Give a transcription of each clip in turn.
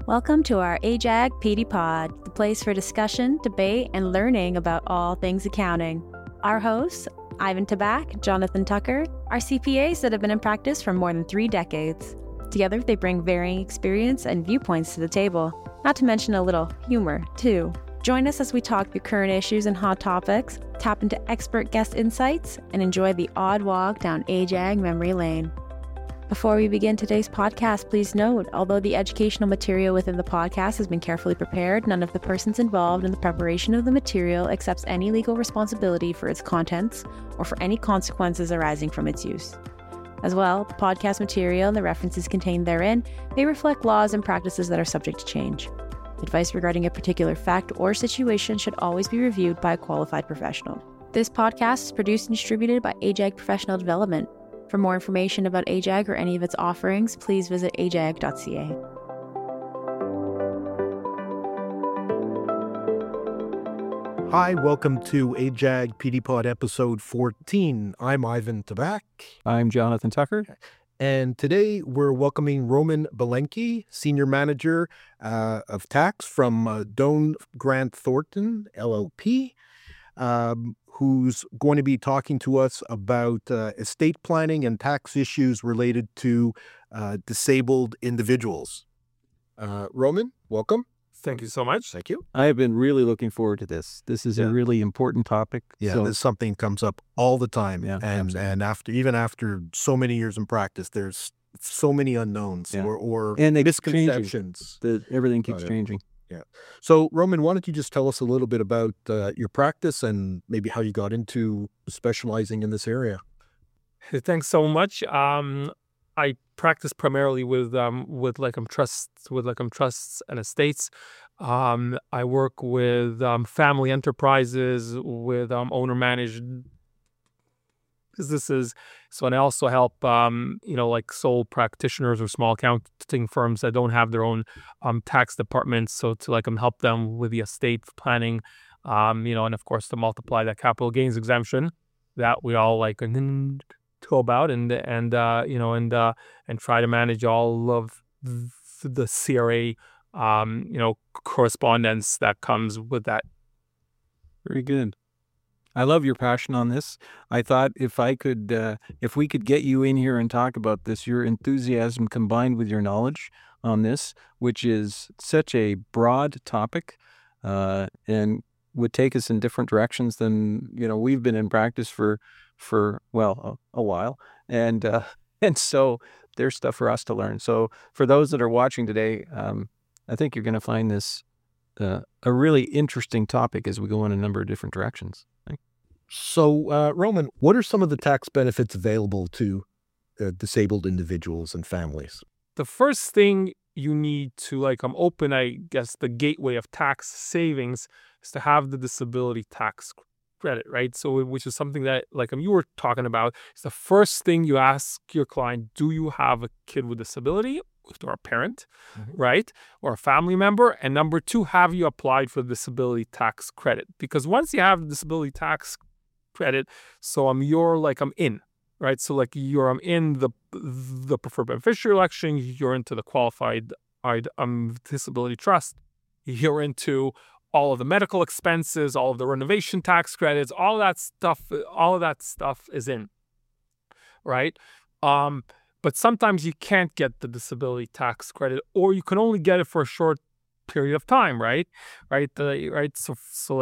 Welcome to our AJAG PD Pod, the place for discussion, debate, and learning about all things accounting. Our hosts, Ivan Tabak, Jonathan Tucker, are CPAs that have been in practice for more than 3 decades. Together, they bring varying experience and viewpoints to the table, not to mention a little humor, too. Join us as we talk through current issues and hot topics, tap into expert guest insights, and enjoy the odd walk down AJAG memory lane. Before we begin today's podcast, please note, although the educational material within the podcast has been carefully prepared, none of the persons involved in the preparation of the material accepts any legal responsibility for its contents or for any consequences arising from its use. As well, the podcast material and the references contained therein may reflect laws and practices that are subject to change. Advice regarding a particular fact or situation should always be reviewed by a qualified professional. This podcast is produced and distributed by AJAG Professional Development. For more information about AJAG or any of its offerings, please visit ajag.ca. Hi, welcome to AJAG PD Pod episode 14. I'm Ivan Tabak. I'm Jonathan Tucker. And today we're welcoming Roman Belenki, Senior Manager of Tax from Doan Grant Thornton, LLP, who's going to be talking to us about estate planning and tax issues related to disabled individuals. Roman, welcome. Thank you so much. Thank you. I have been really looking forward to this. This is a really important topic. Yeah, this is something that comes up all the time. Yeah, and after so many years in practice, there's so many unknowns or and misconceptions. Everything keeps changing. Yeah. So, Roman, why don't you just tell us a little bit about your practice and maybe how you got into specializing in this area? Thanks so much. I practice primarily with trusts and estates. I work with family enterprises, with owner-managed businesses. So, and I also help, like sole practitioners or small accounting firms that don't have their own tax departments. So to help them with the estate planning, and of course to multiply that capital gains exemption that we all know about and try to manage all of the CRA, correspondence that comes with that. Very good. I love your passion on this. I thought if we could get you in here and talk about this, your enthusiasm combined with your knowledge on this, which is such a broad topic, and would take us in different directions than, we've been in practice for a while. And so there's stuff for us to learn. So for those that are watching today, I think you're going to find this a really interesting topic as we go in a number of different directions. So, Roman, what are some of the tax benefits available to disabled individuals and families? The first thing you need to open, I guess, the gateway of tax savings is to have the disability tax credit, right? So, which is something that, you were talking about, is the first thing you ask your client: do you have a kid with disability or a parent, right, or a family member? And number 2, have you applied for the disability tax credit? Because once you have the disability tax credit, so I'm in, right? So I'm in the preferred beneficiary election, you're into the qualified disability trust, you're into all of the medical expenses, all of the renovation tax credits, all of that stuff is in, right? But sometimes you can't get the disability tax credit, or you can only get it for a short period of time, right? Right. So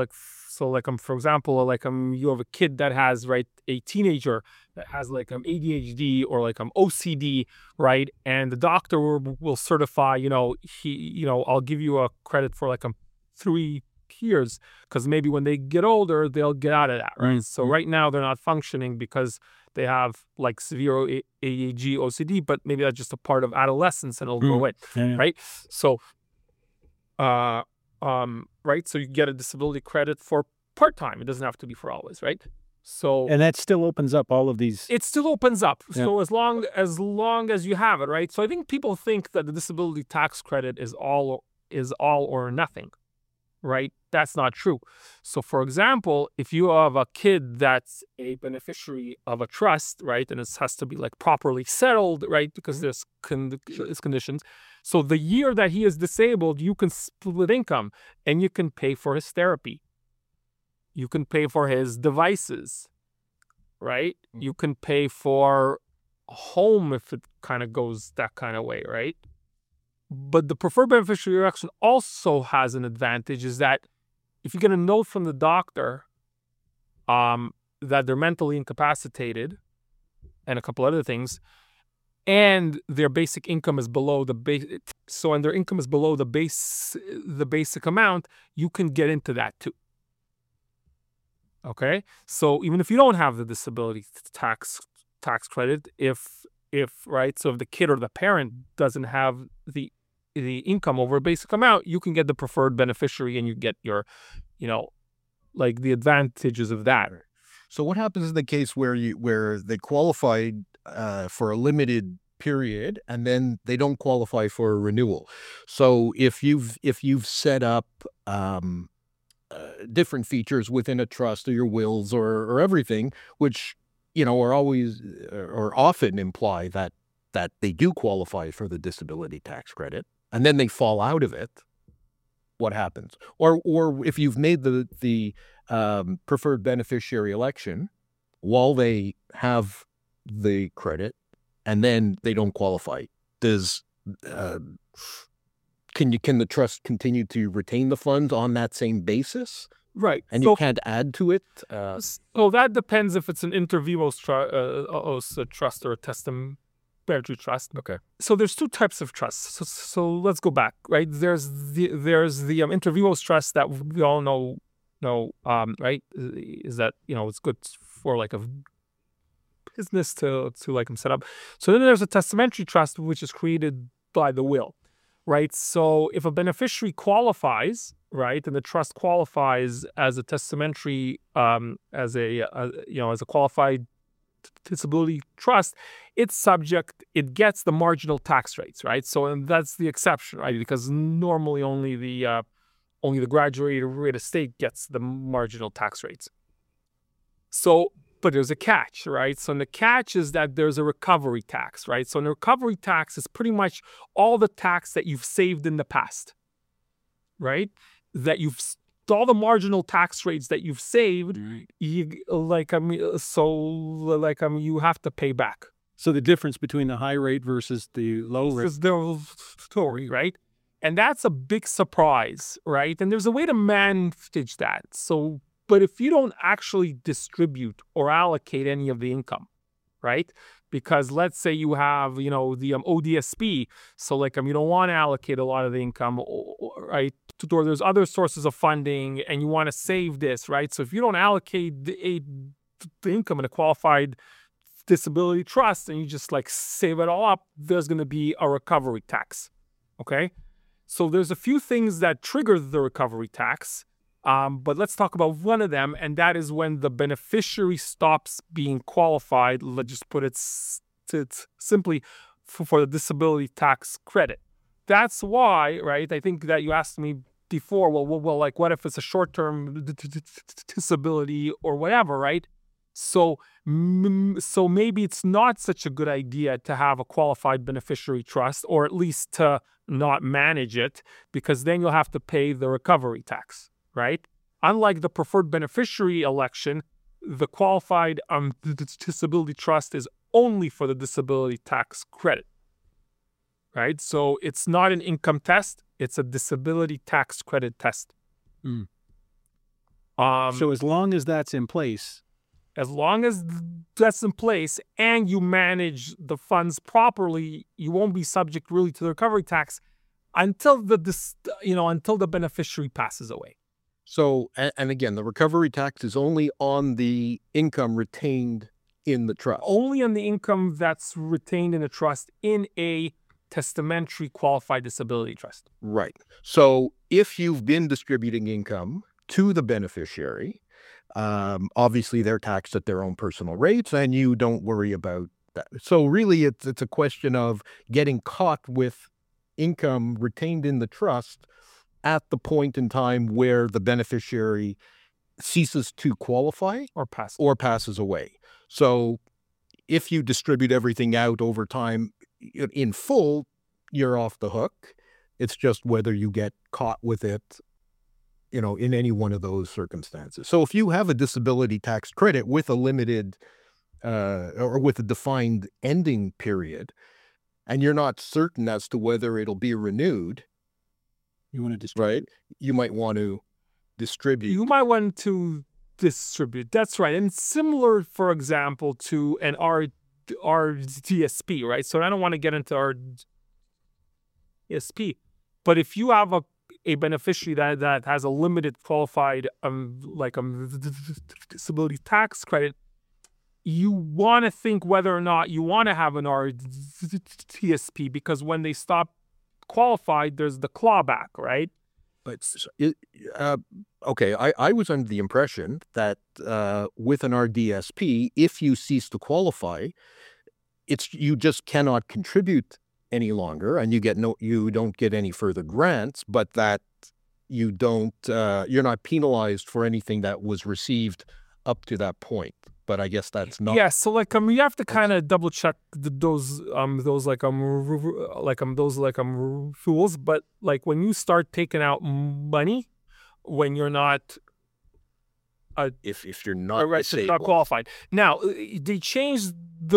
for example, you have a kid that has, a teenager that has ADHD or OCD, right? And the doctor will certify, I'll give you a credit for 3 years, because maybe when they get older, they'll get out of that, right? So right now they're not functioning because they have severe ADHD, OCD, but maybe that's just a part of adolescence and it'll go away, right? So, right? So you get a disability credit for part-time. It doesn't have to be for always, right? So, and that still opens up all of these. It still opens up. Yeah. So as long as you have it, right? So I think people think that the disability tax credit is all or nothing, right? That's not true. So, for example, if you have a kid that's a beneficiary of a trust, right, and it has to be like properly settled, right, because there's conditions. So, the year that he is disabled, you can split income and you can pay for his therapy. You can pay for his devices, right? You can pay for a home if it kind of goes that kind of way, right? But the preferred beneficiary election also has an advantage, is that if you get a note from the doctor that they're mentally incapacitated and a couple other things, and their basic income is below the base, and their income is below the basic amount, you can get into that too. Okay, so even if you don't have the disability tax credit, if right, so if the kid or the parent doesn't have the income over a basic amount, you can get the preferred beneficiary and you get your, like the advantages of that. So what happens in the case where they qualified for a limited period and then they don't qualify for a renewal? So if you've set up different features within a trust or your wills or everything, which are always or often imply that they do qualify for the disability tax credit, and then they fall out of it, what happens? Or if you've made the preferred beneficiary election while they have the credit and then they don't qualify, can the trust continue to retain the funds on that same basis? Right. And you can't add to it? So that depends if it's an inter vivos trust or a testamentary trust. Okay. So there's two types of trusts. So let's go back, right? There's the inter vivos trust that we all know, right? Is that, it's good for like a business to like set up. So then there's a testamentary trust, which is created by the will. Right. So if a beneficiary qualifies, right, and the trust qualifies as a testamentary, as a qualified disability trust, it gets the marginal tax rates, right? So, and that's the exception, right? Because normally only the graduated rate estate gets the marginal tax rates. So, but there's a catch, right? So the catch is that there's a recovery tax, right? So the recovery tax is pretty much all the tax that you've saved in the past, right? All the marginal tax rates that you've saved, right. You have to pay back. So the difference between the high rate versus the low rate. Is the story, right? And that's a big surprise, right? And there's a way to manage that. But if you don't actually distribute or allocate any of the income, right? Because let's say you have, the ODSP, so you don't want to allocate a lot of the income, right? Or there's other sources of funding and you want to save this, right? So if you don't allocate the income in a qualified disability trust and you just save it all up, there's going to be a recovery tax, okay? So there's a few things that trigger the recovery tax. But let's talk about one of them, and that is when the beneficiary stops being qualified. Let's just put it simply for the disability tax credit. That's why, right? I think that you asked me before. Well, what if it's a short-term disability or whatever, right? So maybe it's not such a good idea to have a qualified beneficiary trust, or at least to not manage it, because then you'll have to pay the recovery tax. Right? Unlike the preferred beneficiary election, the qualified disability trust is only for the disability tax credit. Right? So it's not an income test, it's a disability tax credit test. Mm. So as long as that's in place. As long as that's in place and you manage the funds properly, you won't be subject really to the recovery tax until the beneficiary passes away. So, and again, the recovery tax is only on the income retained in the trust. Only on the income that's retained in a trust in a testamentary qualified disability trust. Right. So if you've been distributing income to the beneficiary, obviously they're taxed at their own personal rates and you don't worry about that. So really it's a question of getting caught with income retained in the trust at the point in time where the beneficiary ceases to qualify Or pass. or passes away. So if you distribute everything out over time in full, you're off the hook. It's just whether you get caught with it, in any one of those circumstances. So if you have a disability tax credit with a limited or with a defined ending period, and you're not certain as to whether it'll be renewed, You want to distribute. right? You might want to distribute. You might want to distribute. That's right. And similar, for example, to an RDSP, right? So I don't want to get into RDSP, but if you have a beneficiary that has a limited qualified disability tax credit, you want to think whether or not you want to have an RDSP, because when they stop qualified, there's the clawback, right? But okay, I was under the impression that with an RDSP, if you cease to qualify, you just cannot contribute any longer, and you don't get any further grants, but that you're not penalized for anything that was received up to that point. But I guess that's not. Yeah, so you have to kind of double check those rules. But like when you start taking out money, when you're not if you're not right, so disabled. not qualified. Now they changed the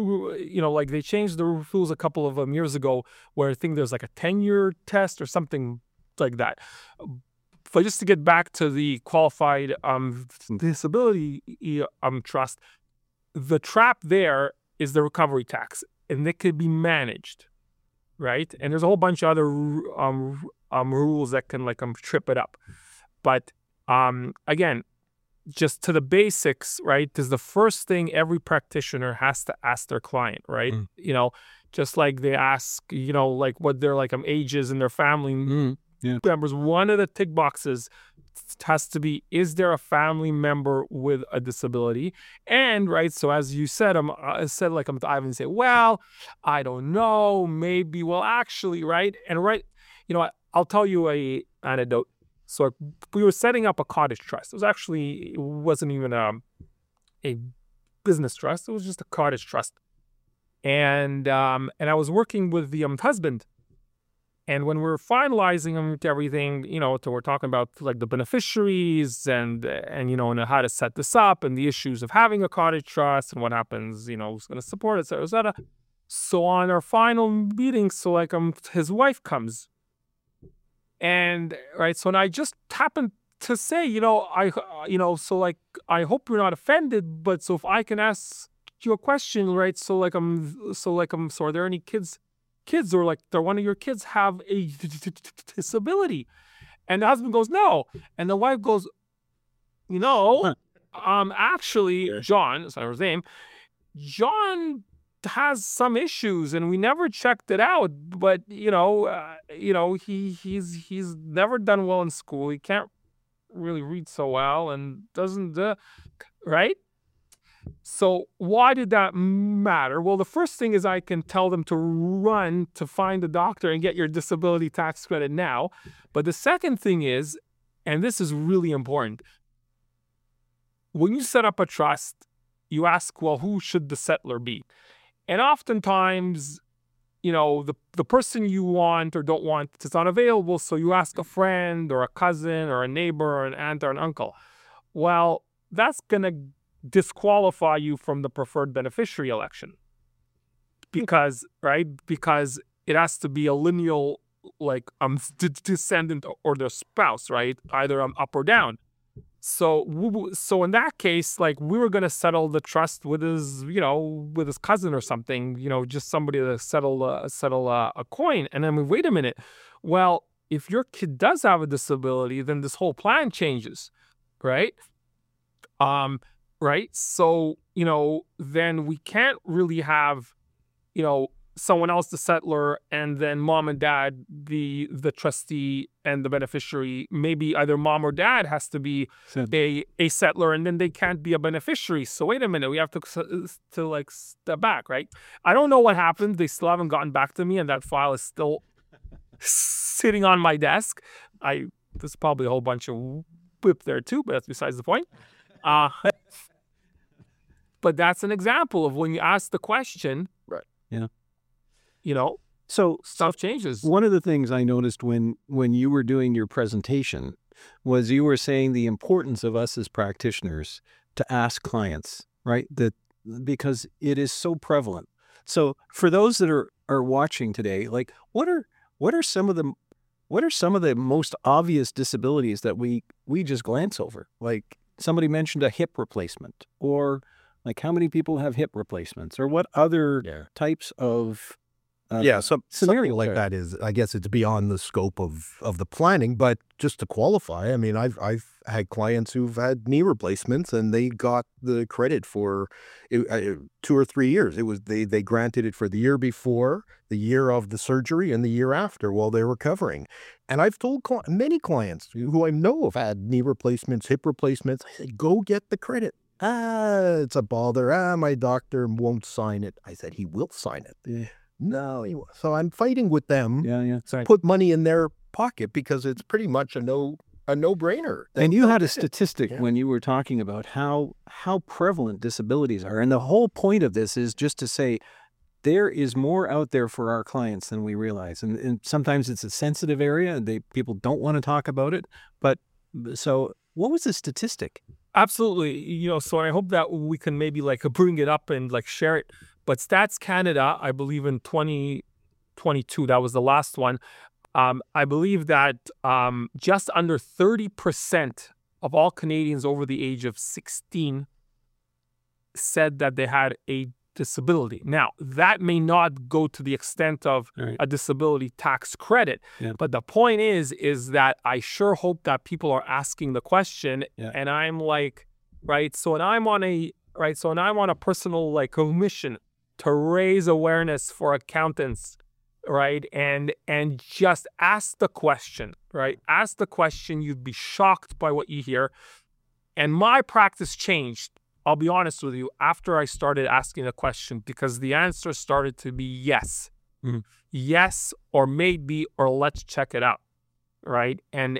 rules a couple of years ago, where I think there's like a 10-year test or something like that. But just to get back to the qualified disability trust, the trap there is the recovery tax, and it could be managed, right? And there's a whole bunch of other rules that can trip it up. But again, just to the basics, right? Is the first thing every practitioner has to ask their client, right? Just like they ask, what their ages and their family members. One of the tick boxes has to be, is there a family member with a disability? And right, so as you said, I said Ivan say, well, I don't know, maybe, well, actually, right? And right, I'll tell you a anecdote. So we were setting up a cottage trust. It wasn't even a business trust. It was just a cottage trust. And I was working with the husband. And when we're finalizing everything, so we're talking about the beneficiaries and how to set this up and the issues of having a cottage trust and what happens, who's going to support it, et cetera. So on our final meeting, his wife comes. And right, so I just happened to say, I hope you're not offended, but so if I can ask you a question, right? So are there any kids or do one of your kids have a disability? And the husband goes, no. And the wife goes, actually, John, that's his name, John has some issues and we never checked it out, but he's never done well in school. He can't really read so well and doesn't right. So why did that matter? Well, the first thing is I can tell them to run to find a doctor and get your disability tax credit now. But the second thing is, and this is really important, when you set up a trust, you ask, well, who should the settler be? And oftentimes, the person you want or don't want is not available, so you ask a friend or a cousin or a neighbor or an aunt or an uncle. Well, that's going to disqualify you from the preferred beneficiary election. Because it has to be a lineal, descendant or their spouse, right? Either up or down. So in that case, we were going to settle the trust with his cousin or something, just somebody to settle a coin. And then wait a minute. Well, if your kid does have a disability, then this whole plan changes, right? Right. So, then we can't really have, someone else the settler and then mom and dad the trustee and the beneficiary. Maybe either mom or dad has to be a settler and then they can't be a beneficiary. So wait a minute, we have to step back, right? I don't know what happened. They still haven't gotten back to me and that file is still sitting on my desk. there's probably a whole bunch of whip there too, but that's besides the point. But that's an example of when you ask the question, Right. Yeah. So stuff changes. One of the things I noticed when you were doing your presentation was you were saying the importance of us as practitioners to ask clients, right? Because it is so prevalent. So for those that are watching today, like what are some of the most obvious disabilities that we just glance over? Like somebody mentioned a hip replacement, or like how many people have hip replacements, or what other types of Something scenario like that is, I guess it's beyond the scope of the planning, but just to qualify, I mean, I've had clients who've had knee replacements and they got the credit for 2 or 3 years. It was, they granted it for the year before, the year of the surgery, and the year after while they're recovering. And I've told many clients who I know have had knee replacements, hip replacements, I said, go get the credit. It's a bother. My doctor won't sign it. I said, he will sign it. Yeah. No, so I'm fighting with them. Yeah. To put money in their pocket because it's pretty much a no-brainer. And you had a statistic when you were talking about how prevalent disabilities are, and the whole point of this is just to say there is more out there for our clients than we realize, and sometimes it's a sensitive area and people don't want to talk about it. But so, what was the statistic? Absolutely. So I hope that we can maybe like bring it up and like share it. But Stats Canada, I believe in 2022, that was the last one. I believe that just under 30% of all Canadians over the age of 16 said that they had a disability. Now, that may not go to the extent of a disability tax credit, but the point is that I sure hope that people are asking the question, and I'm like, so I'm on a personal like mission to raise awareness for accountants, right? And just ask the question, right? Ask the question. You'd be shocked by what you hear. And my practice changed, I'll be honest with you, after I started asking the question, because the answer started to be yes. Yes, or maybe, or let's check it out, right? And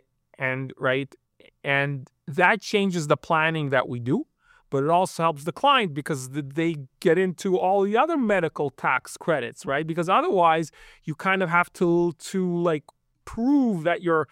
that changes the planning that we do. But it also helps the client because they get into all the other medical tax credits, right? Because otherwise, you kind of have to like prove that you're,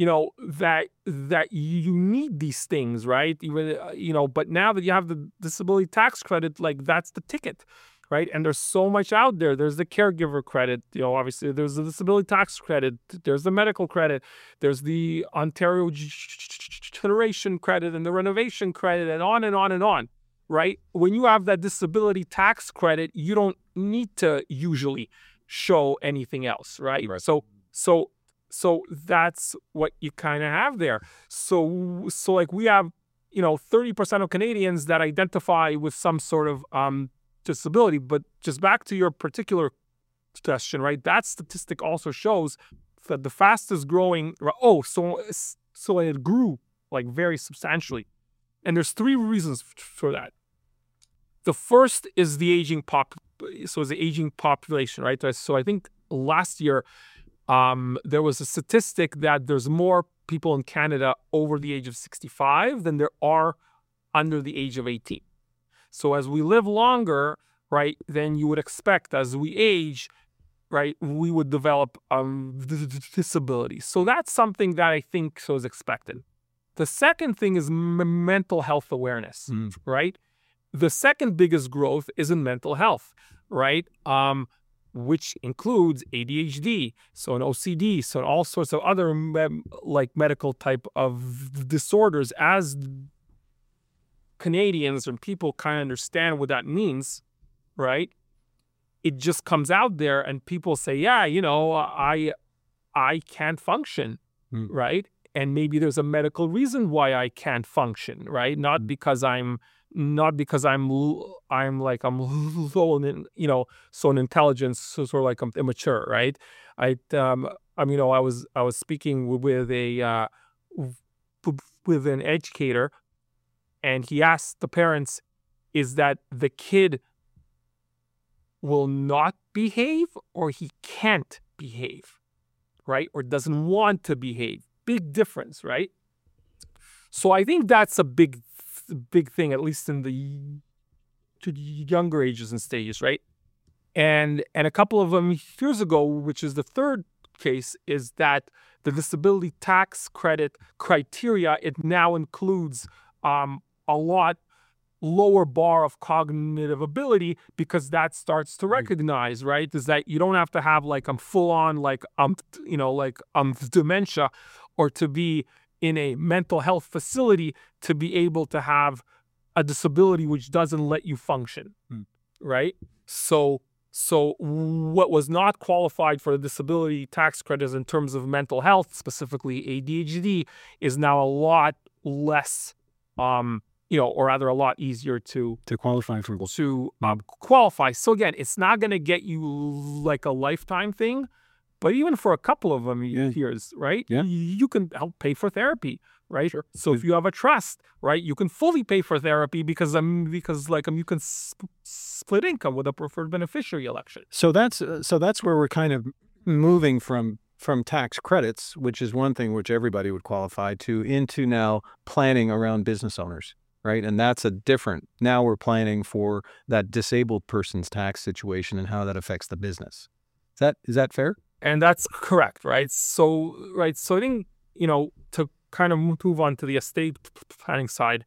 that you need these things, right? Even but now that you have the disability tax credit, like that's the ticket, right? And there's so much out there. There's the caregiver credit, obviously there's the disability tax credit, there's the medical credit, there's the Ontario generation credit and the renovation credit, and on and on and on, right? When you have that disability tax credit, you don't need to usually show anything else, right? So that's what you kind of have there. So like we have, 30% of Canadians that identify with some sort of disability. But just back to your particular question, right? That statistic also shows that the fastest growing, so it grew like very substantially. And there's 3 reasons for that. The first is the aging population, right? So I think last year there was a statistic that there's more people in Canada over the age of 65 than there are under the age of 18. So as we live longer, right, then you would expect as we age, right, we would develop disabilities. So that's something that I think is expected. The second thing is mental health awareness, right? The second biggest growth is in mental health, right? Which includes ADHD, so an OCD, so all sorts of other like medical type of disorders. As Canadians and people kind of understand what that means, right? It just comes out there and people say, I can't function, right? And maybe there's a medical reason why I can't function, right? Not because I'm low in, so in intelligence, so sort of like I'm immature, right? I was speaking with an educator, and he asked the parents, is that the kid will not behave or he can't behave, right? Or doesn't want to behave big difference, right? So I think that's a big thing, at least in the younger ages and stages, right? And a couple of them years ago, which is the third case, is that the disability tax credit criteria, it now includes a lot lower bar of cognitive ability, because that starts to recognize, right, is that you don't have to have like full on dementia or to be in a mental health facility to be able to have a disability which doesn't let you function, right? So what was not qualified for the disability tax credits in terms of mental health, specifically ADHD, is now a lot less, or rather a lot easier to qualify for. Qualify. So again, it's not going to get you like a lifetime thing, but even for a couple of them years, right? Yeah. You can help pay for therapy, right? Sure. So if you have a trust, right, you can fully pay for therapy because you can split income with a preferred beneficiary election. So that's where we're kind of moving from tax credits, which is one thing which everybody would qualify to, into now planning around business owners, right? And that's now we're planning for that disabled person's tax situation and how that affects the business. Is that fair? And that's correct, right? So I think, to kind of move on to the estate planning side,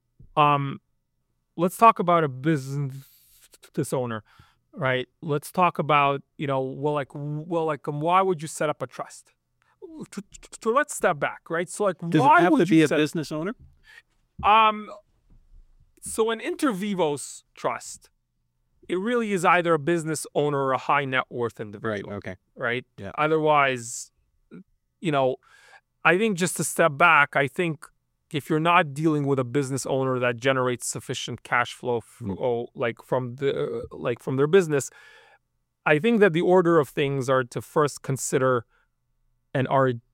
let's talk about a business owner, right? Let's talk about, why would you set up a trust? So let's step back, right? So does why it have would to be you a business owner? So an inter vivos trust, it really is either a business owner or a high net worth individual. Right. Okay. Right? Yeah. Otherwise, I think just to step back, I think if you're not dealing with a business owner that generates sufficient cash flow from their business, I think that the order of things are to first consider an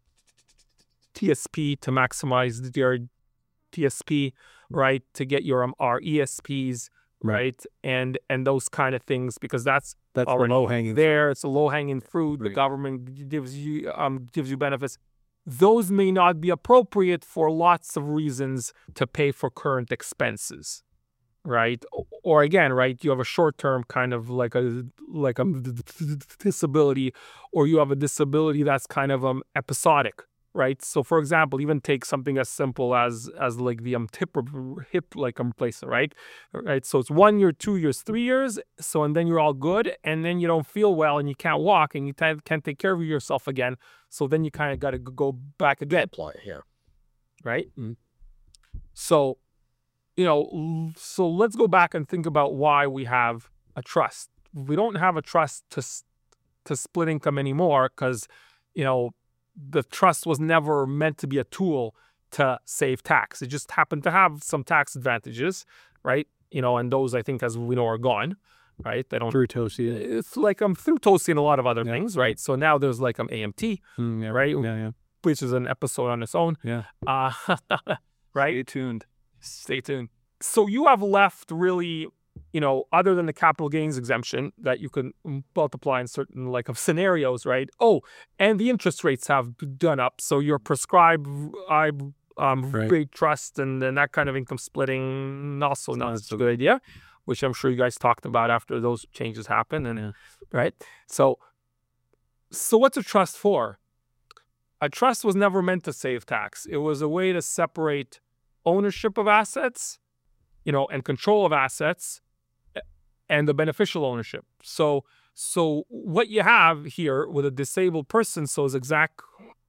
RTSP to maximize the RTSP, right? To get your RESPs, right? And those kind of things, because that's already low hanging there. It's a low hanging fruit. Right. The government gives you benefits. Those may not be appropriate for lots of reasons to pay for current expenses, right? Or again, right, you have a short-term kind of like a disability, or you have a disability that's kind of episodic, right? So for example, even take something as simple as like the hip replacement, right? So it's 1 year, 2 years, 3 years. So, and then you're all good, and then you don't feel well and you can't walk and you can't take care of yourself again. So then you kind of got to go back again. Right? Mm-hmm. So, so let's go back and think about why we have a trust. We don't have a trust to split income anymore because, the trust was never meant to be a tool to save tax. It just happened to have some tax advantages, right? And those, I think, as we know, are gone, right? They don't. Through TOSI. It's through TOSI and a lot of other things, right? So now there's AMT, right? Yeah. Which is an episode on its own. Yeah. Right? Stay tuned. So you have left really, other than the capital gains exemption that you can multiply in certain scenarios, right? Oh, and the interest rates have done up. So your prescribed rate trust and that kind of income splitting also not a good idea, which I'm sure you guys talked about after those changes happened. And right? So what's a trust for? A trust was never meant to save tax. It was a way to separate ownership of assets, and control of assets, and the beneficial ownership. So what you have here with a disabled person, is exactly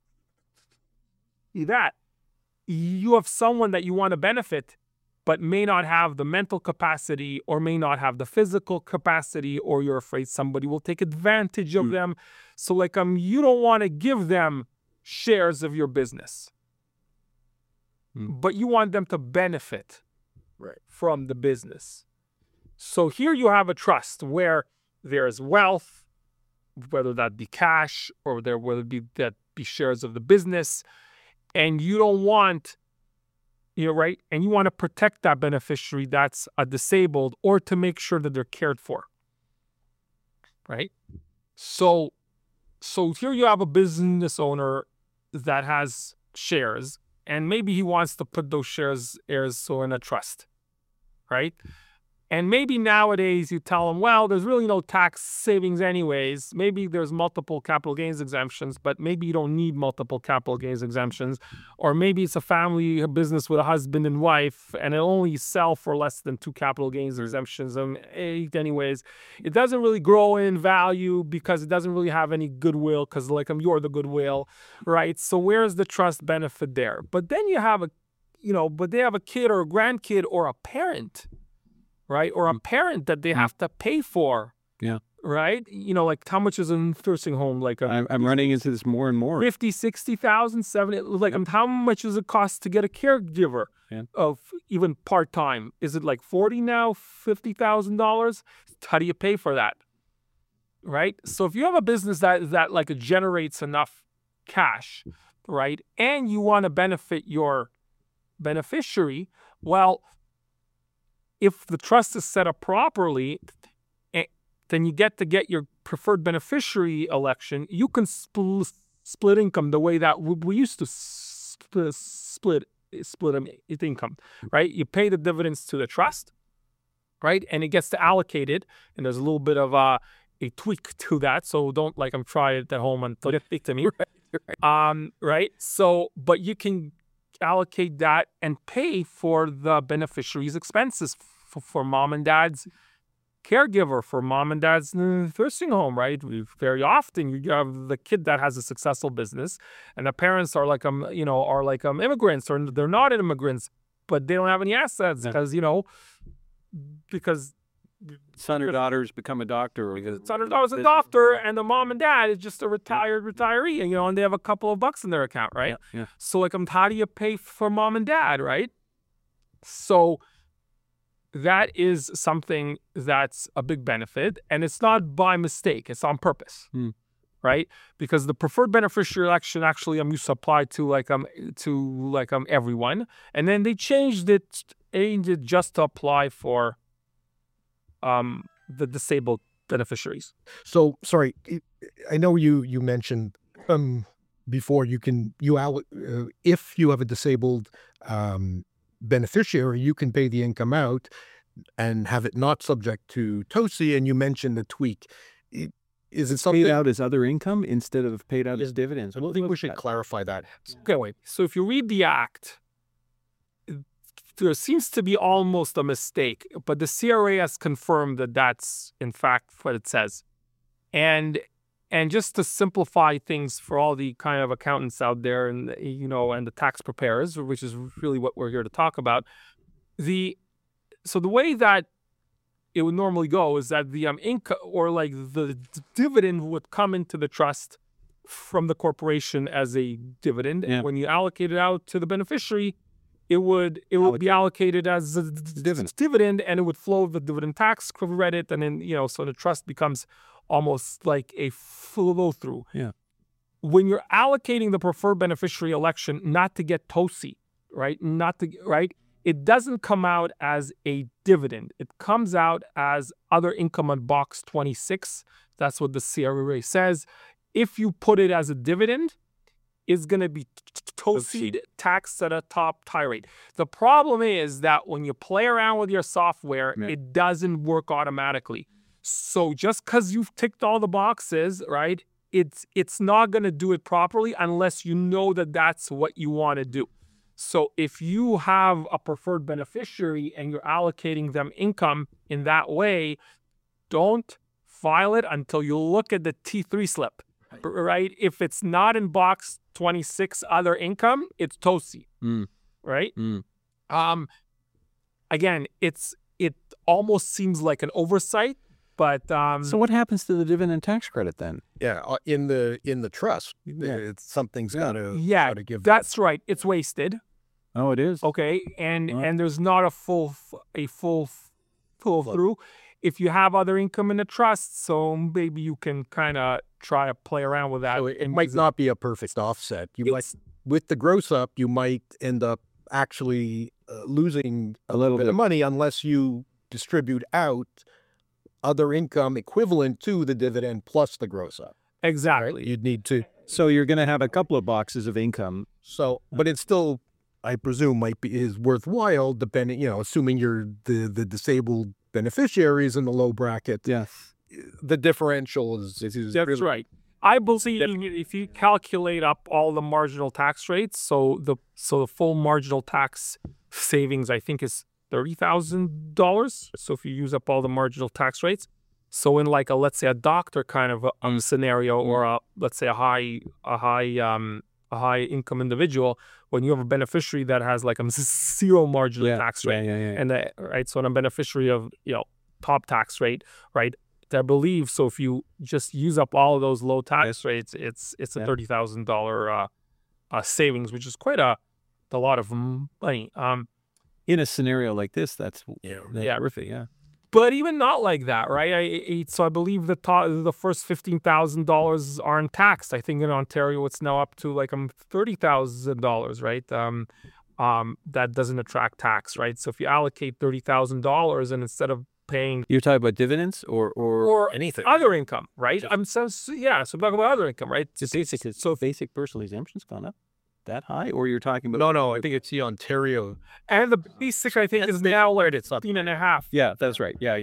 that. You have someone that you want to benefit, but may not have the mental capacity or may not have the physical capacity, or you're afraid somebody will take advantage of them. So you don't want to give them shares of your business, but you want them to benefit from the business. So here you have a trust where there is wealth, whether that be cash or whether that be shares of the business, and you don't want, right? And you want to protect that beneficiary that's a disabled, or to make sure that they're cared for, right? So here you have a business owner that has shares, and maybe he wants to put those shares in a trust, right? And maybe nowadays you tell them, well, there's really no tax savings anyways. Maybe there's multiple capital gains exemptions, but maybe you don't need multiple capital gains exemptions. Or maybe it's a family business with a husband and wife, and it'll only sell for less than 2 capital gains exemptions. Anyways, it doesn't really grow in value because it doesn't really have any goodwill because you're the goodwill, right? So where's the trust benefit there? But then you have they have a kid or a grandkid or a parent, right? Or a parent that they have to pay for. Yeah. Right? How much is a nursing home? I'm running into this more and more. 50, 60,000, 70, how much does it cost to get a caregiver of even part-time? Is it 40 now, $50,000? How do you pay for that? Right? So if you have a business that generates enough cash, right? And you want to benefit your beneficiary, well, if the trust is set up properly, then you get your preferred beneficiary election. You can split income the way that we used to split income, right? You pay the dividends to the trust, right? And it gets to allocate it. And there's a little bit of a tweak to that. So don't try it at home and don't speak to me. Right? So, but you can allocate that and pay for the beneficiary's expenses for mom and dad's caregiver, for mom and dad's nursing home, right? Very often you have the kid that has a successful business and the parents are immigrants, or they're not immigrants, but they don't have any assets because son or daughter's become a doctor, or because son or daughter's a doctor, and the mom and dad is just a retiree, and they have a couple of bucks in their account, right? Yeah. So how do you pay for mom and dad, right? So that is something that's a big benefit, and it's not by mistake; it's on purpose, right? Because the preferred beneficiary election actually used to apply to everyone, and then they changed it just to apply for the disabled beneficiaries. So, sorry, I know you mentioned before if you have a disabled beneficiary, you can pay the income out and have it not subject to TOSI, and you mentioned the tweak. Is it something paid out as other income instead of paid out as dividends? I think we should clarify that. Okay, wait. So if you read the act, there seems to be almost a mistake, but the CRA has confirmed that that's in fact what it says. And just to simplify things for all the kind of accountants out there and the tax preparers, which is really what we're here to talk about, so the way that it would normally go is that the income or the dividend would come into the trust from the corporation as a dividend, and when you allocate it out to the beneficiary, it would be allocated as a dividend, and it would flow the dividend tax credit, and then so the trust becomes almost like a flow through. Yeah. When you're allocating the preferred beneficiary election, not to get TOSI, right? It doesn't come out as a dividend. It comes out as other income on box 26. That's what the CRA says. If you put it as a dividend, it's going to be TOSI taxed at a top tie rate. The problem is that when you play around with your software, it doesn't work automatically. So just because you've ticked all the boxes, right, it's not going to do it properly unless you know that that's what you want to do. So if you have a preferred beneficiary and you're allocating them income in that way, don't file it until you look at the T3 slip, right? If it's not in box 26 other income, it's TOSI, right? Again, it almost seems like an oversight, but so what happens to the dividend tax credit then? Yeah, in the trust, something's got to give. That's right. It's wasted. Oh, it is. Okay, and there's not a full through. If you have other income in the trust, so maybe you can kind of try to play around with that. So it might not be a perfect offset. With the gross up, you might end up actually losing a little bit of money unless you distribute out other income equivalent to the dividend plus the gross up. Exactly. Right? You'd need to So you're going to have a couple of boxes of income. So, but it's still, I presume, is worthwhile, depending, assuming you're the disabled beneficiaries in the low bracket. Yes. The differential is That's really, right. I believe if you calculate up all the marginal tax rates, so the full marginal tax savings, I think, is $30,000. So if you use up all the marginal tax rates, so in like let's say a doctor kind of a scenario, or let's say a high income individual, when you have a beneficiary that has like a zero marginal tax rate, and so a beneficiary of top tax rate, right? I believe so. If you just use up all of those low tax rates, it's a $30,000 savings, which is quite a lot of money. In a scenario like this, that's terrific. Yeah. But even not like that, right? So I believe the first $15,000 aren't taxed. I think in Ontario it's now up to like $30,000, right? That doesn't attract tax, right? So if you allocate $30,000 and instead of paying, you're talking about dividends or anything, other income, right? So talking about other income, right? Basic personal exemption's gone up that high, or you're talking about? No, I think it's the Ontario. And the basic, I think, is now like $15,500. Yeah, that's right. Yeah.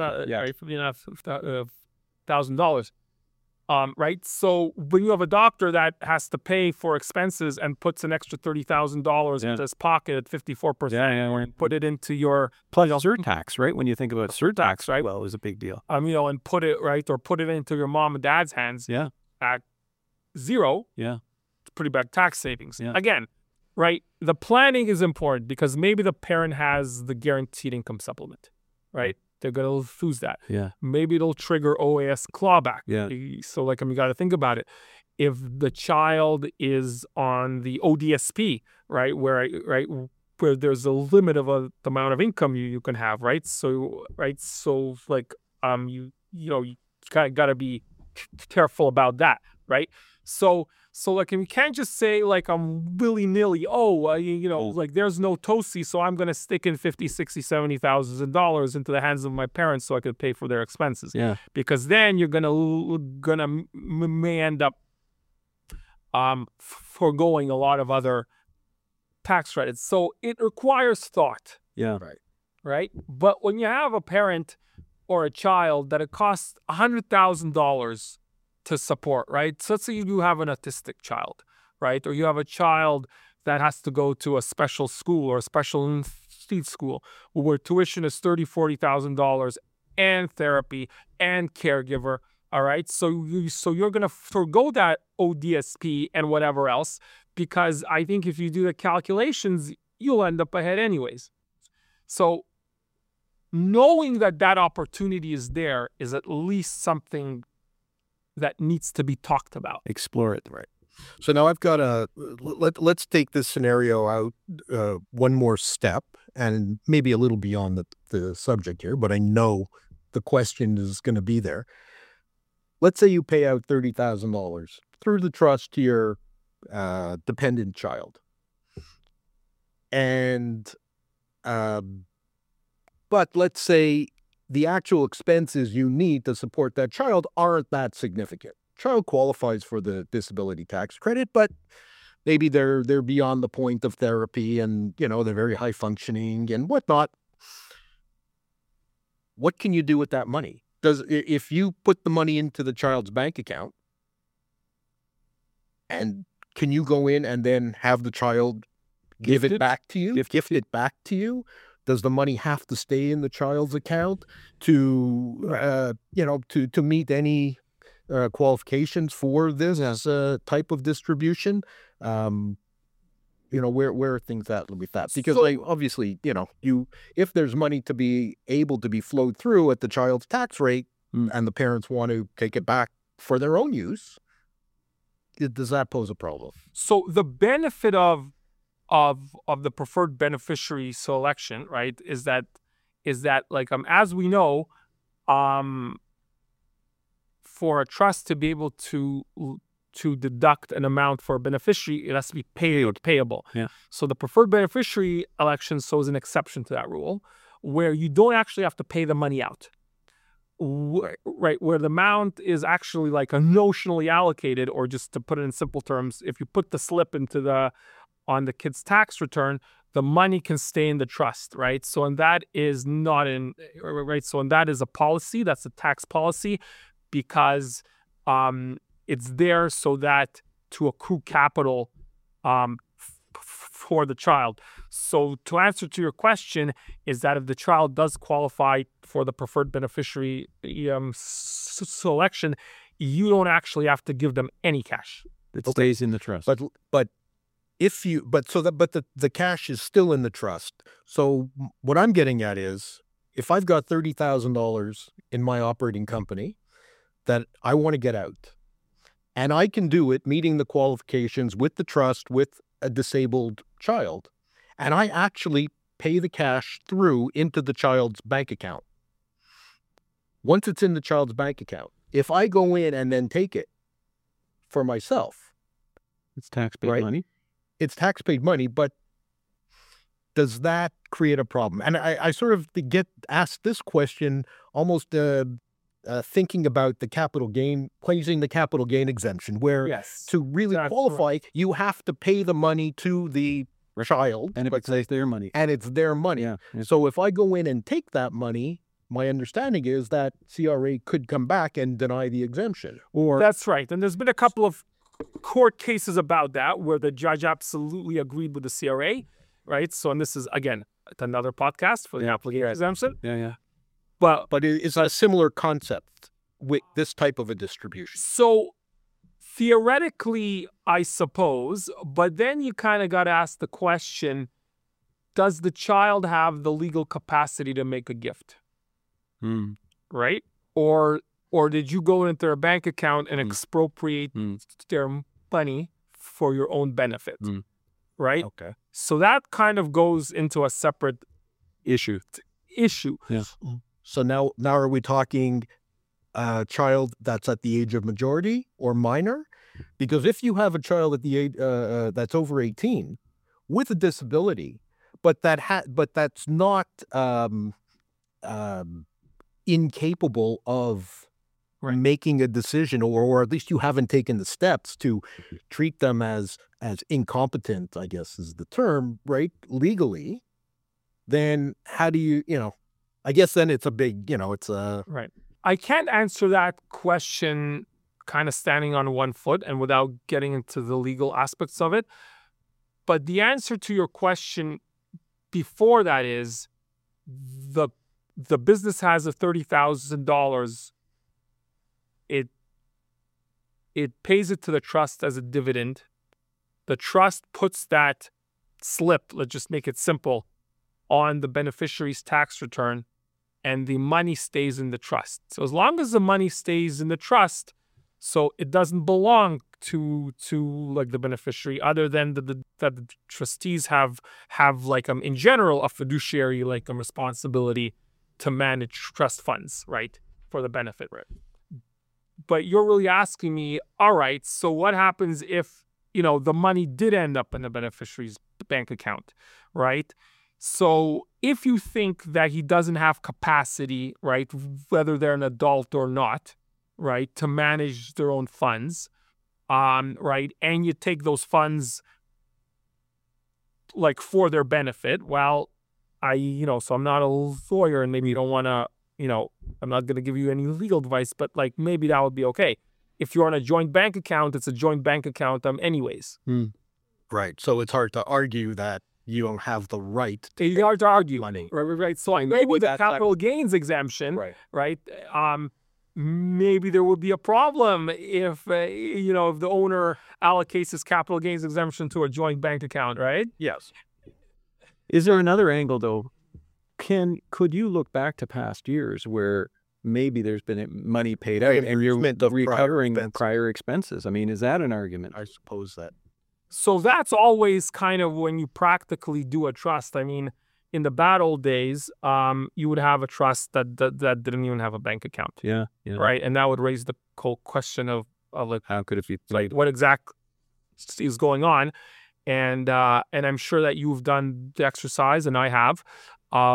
$15,500. Right. So when you have a doctor that has to pay for expenses and puts an extra $30,000 into his pocket at 54%, and put it into your plus surtax, right? When you think about surtax, right? Well, it was a big deal. And put it into your mom and dad's hands. Yeah. At zero. Yeah. Pretty bad tax savings. Yeah. Again, right? The planning is important because maybe the parent has the guaranteed income supplement, right? They're going to lose that. Yeah. Maybe it'll trigger OAS clawback. Yeah. So you got to think about it. If the child is on the ODSP, right, where there's a limit of the amount of income you can have, right? So you got to be careful about that, right? So we can't just say I'm willy-nilly, there's no TOSI, so I'm going to stick in $50,000, $60,000, $70,000 into the hands of my parents so I could pay for their expenses. Yeah. Because then you're may end up foregoing a lot of other tax credits. So it requires thought. Yeah. Right? But when you have a parent or a child that it costs $100,000 to support, right? So let's say you have an autistic child, right? Or you have a child that has to go to a special school or a special needs school where tuition is $30,000, $40,000 and therapy and caregiver, all right? So you're going to forego that ODSP and whatever else because I think if you do the calculations, you'll end up ahead anyways. So knowing that opportunity is there is at least something that needs to be talked about. Explore it. Right. So now I've got let's take this scenario out one more step and maybe a little beyond the subject here, but I know the question is going to be there. Let's say you pay out $30,000 through the trust to your dependent child. And, but let's say the actual expenses you need to support that child aren't that significant. Child qualifies for the disability tax credit, but maybe they're beyond the point of therapy and, they're very high functioning and whatnot. What can you do with that money? If you put the money into the child's bank account, and can you go in and then have the child give it back to you? Gift it back to you? Does the money have to stay in the child's account to meet any qualifications for this as a type of distribution? Where are things at with that? Because obviously, if there's money to be able to be flowed through at the child's tax rate and the parents want to take it back for their own use, does that pose a problem? So the benefit of the preferred beneficiary selection, right, is that as we know, for a trust to be able to deduct an amount for a beneficiary, it has to be payable. Yeah. So the preferred beneficiary election is an exception to that rule, where you don't actually have to pay the money out. right, where the amount is actually like a notionally allocated, or just to put it in simple terms, if you put the slip on the kid's tax return, the money can stay in the trust, right? So, and that is not right. So, and that is a policy, that's a tax policy, because it's there so that to accrue capital for the child. So to answer to your question is that if the child does qualify for the preferred beneficiary selection, you don't actually have to give them any cash. It stays in the trust. But the cash is still in the trust. So what I'm getting at is, if I've got $30,000 in my operating company that I want to get out, and I can do it meeting the qualifications with the trust with a disabled child, and I actually pay the cash through into the child's bank account. Once it's in the child's bank account, if I go in and then take it for myself, it's tax-paid money. It's tax-paid money, but does that create a problem? And I sort of get asked this question almost thinking about the capital gain, placing the capital gain exemption, where to really qualify, you have to pay the money to the child. And it's their money. And it's their money. Yeah. So if I go in and take that money, my understanding is that CRA could come back and deny the exemption. That's right. And there's been a couple of court cases about that where the judge absolutely agreed with the CRA, right? So, and this is, again, another podcast for the application exemption. Yeah. But it's a similar concept with this type of a distribution. So theoretically, I suppose, but then you kind of got to ask the question, does the child have the legal capacity to make a gift? Right? Or did you go into their bank account and expropriate their money for your own benefit? Right? Okay. So that kind of goes into a separate issue. Yeah. So now are we talking a child that's at the age of majority or minor? Because if you have a child at the age that's over 18 with a disability, but that's not incapable of making a decision, or at least you haven't taken the steps to treat them as incompetent, I guess is the term, right? Legally, then how do you, I guess then it's a big, it's a... Right. I can't answer that question kind of standing on one foot and without getting into the legal aspects of it. But the answer to your question before that is the business has a $30,000. It pays it to the trust as a dividend. The trust puts that slip, let's just make it simple, on the beneficiary's tax return, and the money stays in the trust. So as long as the money stays in the trust, so it doesn't belong to like the beneficiary, other than that the trustees have like in general a fiduciary like responsibility to manage trust funds, right, for the benefit. Right. But you're really asking me, all right, so what happens if the money did end up in the beneficiary's bank account, right? So if you think that he doesn't have capacity, right, whether they're an adult or not, right, to manage their own funds, right, and you take those funds like for their benefit, well, so I'm not a lawyer, and maybe you don't want to, I'm not going to give you any legal advice, but like maybe that would be okay. If you're on a joint bank account, it's a joint bank account anyways. Right. So it's hard to argue that you don't have the right to it's hard to argue money. Right. So maybe the capital gains exemption, right? Maybe there would be a problem if, if the owner allocates his capital gains exemption to a joint bank account, right? Yes. Is there another angle, though? Could you look back to past years where maybe there's been money paid out and you're recovering prior expenses? I mean, is that an argument? I suppose that. So that's always kind of when you practically do a trust. I mean, in the bad old days, you would have a trust that didn't even have a bank account. Yeah. Right. And that would raise the whole question of like, how could it be? Like, what exactly is going on? And I'm sure that you've done the exercise, and I have, of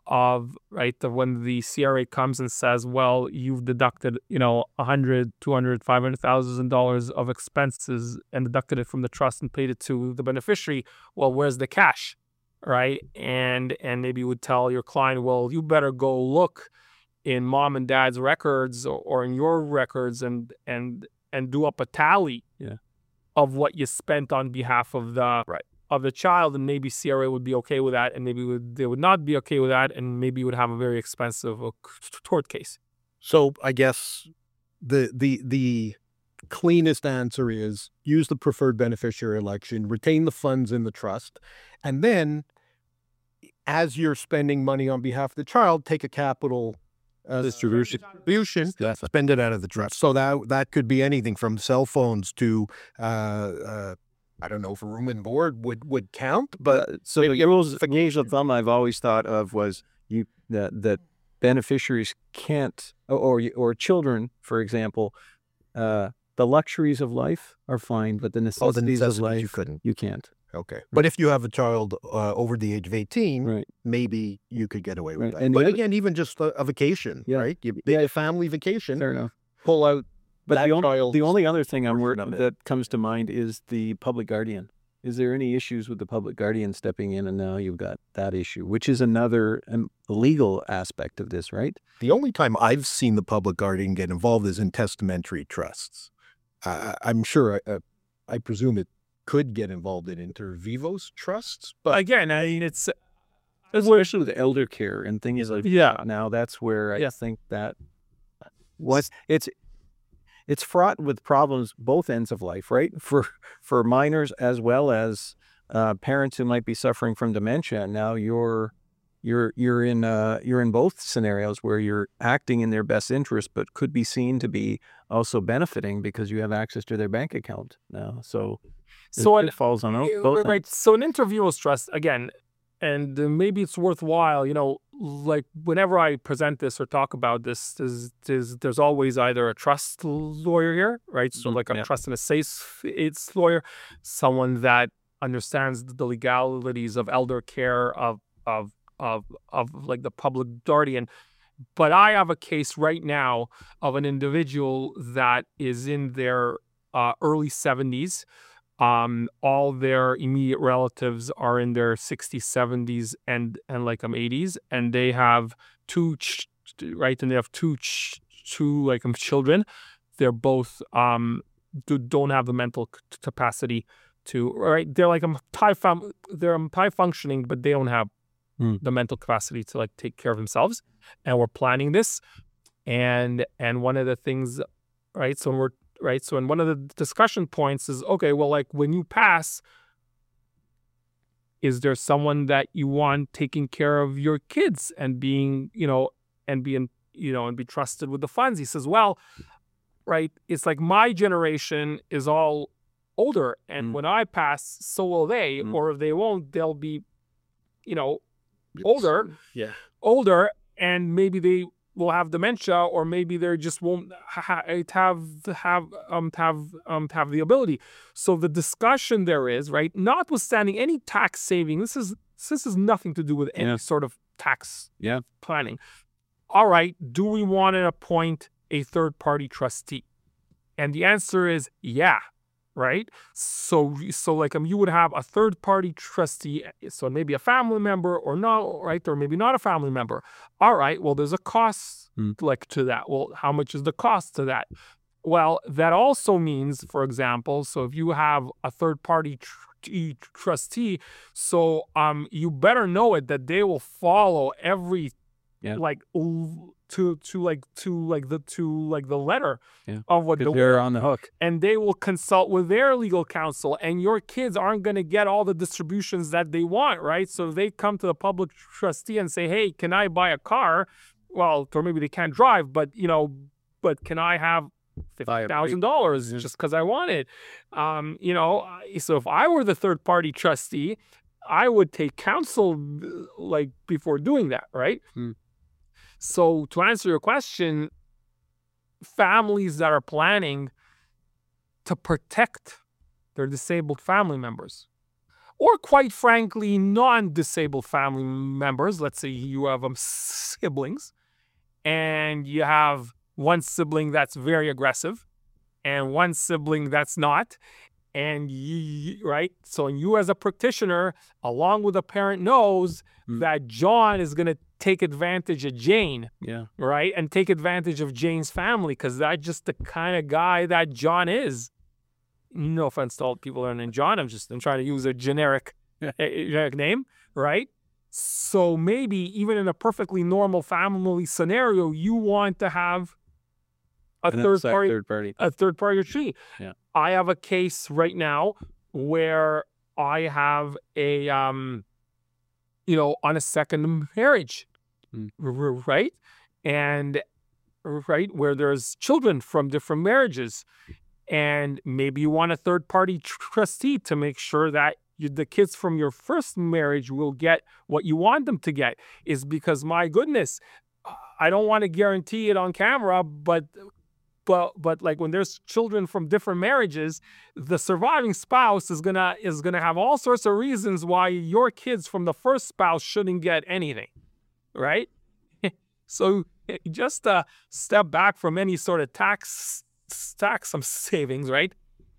when the CRA comes and says, well, you've deducted, $100, $200, $500,000 of expenses and deducted it from the trust and paid it to the beneficiary. Well, where's the cash, right? And maybe you would tell your client, well, you better go look in mom and dad's records or in your records and do up a tally of what you spent on behalf of the child, and maybe CRA would be okay with that, and maybe they would not be okay with that, and maybe you would have a very expensive tort case. So I guess the cleanest answer is use the preferred beneficiary election, retain the funds in the trust, and then as you're spending money on behalf of the child, take a capital distribution, spend it out of the trust. So that could be anything from cell phones to I don't know if a room and board would count, but so the rules of thumb I've always thought of was that beneficiaries can't, or children, for example, the luxuries of life are fine, but the necessities of life you can't. Okay, but if you have a child over the age of 18, right, maybe you could get away with that. And but again, even just a vacation, right? A family vacation. Fair enough. Pull out. But the only other thing that comes to mind is the public guardian. Is there any issues with the public guardian stepping in, and now you've got that issue, which is another legal aspect of this, right? The only time I've seen the public guardian get involved is in testamentary trusts. I'm sure, I presume it could get involved in inter vivos trusts. But again, I mean, it's especially with elder care and things like that. Now that's where I think that it's fraught with problems both ends of life, right? For minors as well as parents who might be suffering from dementia. Now you're in both scenarios where you're acting in their best interest, but could be seen to be also benefiting because you have access to their bank account now. So it falls on both. Right. So an inter vivos trust again. And maybe it's worthwhile, like whenever I present this or talk about this, there's always either a trust lawyer here, right? So like a trust and estates lawyer, someone that understands the legalities of elder care, of like the public guardian. But I have a case right now of an individual that is in their early 70s. All their immediate relatives are in their 60s, 70s, and like 80s, and they have two children. They're both don't have the mental capacity to, right? They're like they're high functioning, but they don't have the mental capacity to like take care of themselves. And we're planning this, and one of the things, right? So and one of the discussion points is, okay, well, like when you pass, is there someone that you want taking care of your kids and being, and be trusted with the funds? He says, well, right, it's like my generation is all older, and when I pass, so will they, or if they won't, they'll be, older, and maybe they will have dementia, or maybe they just won't have the ability. So the discussion there is, right, notwithstanding any tax saving, this is nothing to do with any sort of tax planning. All right, do we want to appoint a third-party trustee? And the answer is yeah. Right? So like you would have a third-party trustee, so maybe a family member or not, right? Or maybe not a family member. All right, well, there's a cost to that. Well, how much is the cost to that? Well, that also means, for example, so if you have a third-party trustee, so you better know it that they will follow every to the letter of what they're on the hook, and they will consult with their legal counsel, and your kids aren't going to get all the distributions that they want, right? So if they come to the public trustee and say, hey, can I buy a car? Well, or maybe they can't drive, but can I have $50,000 just because I want it? So if I were the third party trustee, I would take counsel like before doing that, right? So to answer your question, families that are planning to protect their disabled family members, or quite frankly, non-disabled family members. Let's say you have siblings, and you have one sibling that's very aggressive and one sibling that's not. And right? So you as a practitioner, along with a parent, knows that John is going to take advantage of Jane, right? And take advantage of Jane's family, because that's just the kind of guy that John is. No offense to all the people that are named John. I'm trying to use a generic name, right? So maybe even in a perfectly normal family scenario, you want to have a third party tree. Yeah. I have a case right now where I have a on a second marriage, right? And right, where there's children from different marriages. And maybe you want a third-party trustee to make sure that the kids from your first marriage will get what you want them to get. Is because, my goodness, I don't want to guarantee it on camera, but like when there's children from different marriages, the surviving spouse is gonna have all sorts of reasons why your kids from the first spouse shouldn't get anything, right? So just step back from any sort of tax some savings, right?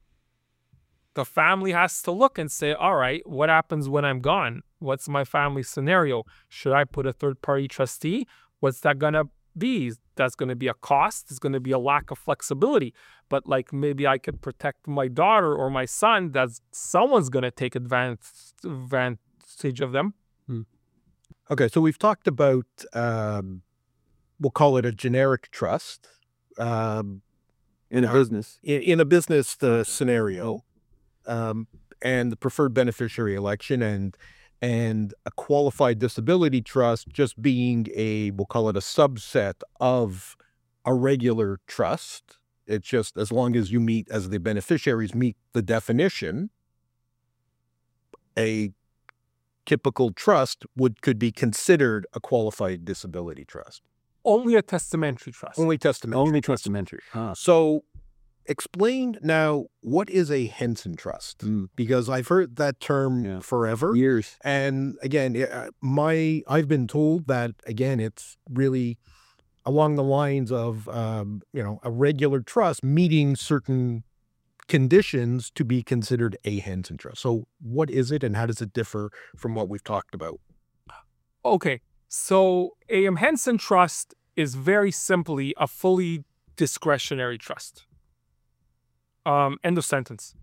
The family has to look and say, all right, what happens when I'm gone? What's my family scenario? Should I put a third-party trustee? What's that going to be? That's going to be a cost. It's going to be a lack of flexibility. But like maybe I could protect my daughter or my son, that someone's going to take advantage of them. Okay, so we've talked about, we'll call it a generic trust. In a business. In a business scenario, and the preferred beneficiary election and a qualified disability trust just being we'll call it a subset of a regular trust. It's just as long as as the beneficiaries meet the definition, a typical trust could be considered a qualified disability trust. Only a testamentary trust. Only testamentary. So explain now, what is a Henson Trust? Because I've heard that term forever. Years. And again, I've been told that, again, it's really along the lines of, a regular trust meeting certain conditions to be considered a Henson Trust. So what is it, and how does it differ from what we've talked about? Okay. So a Henson Trust is very simply a fully discretionary trust. End of sentence.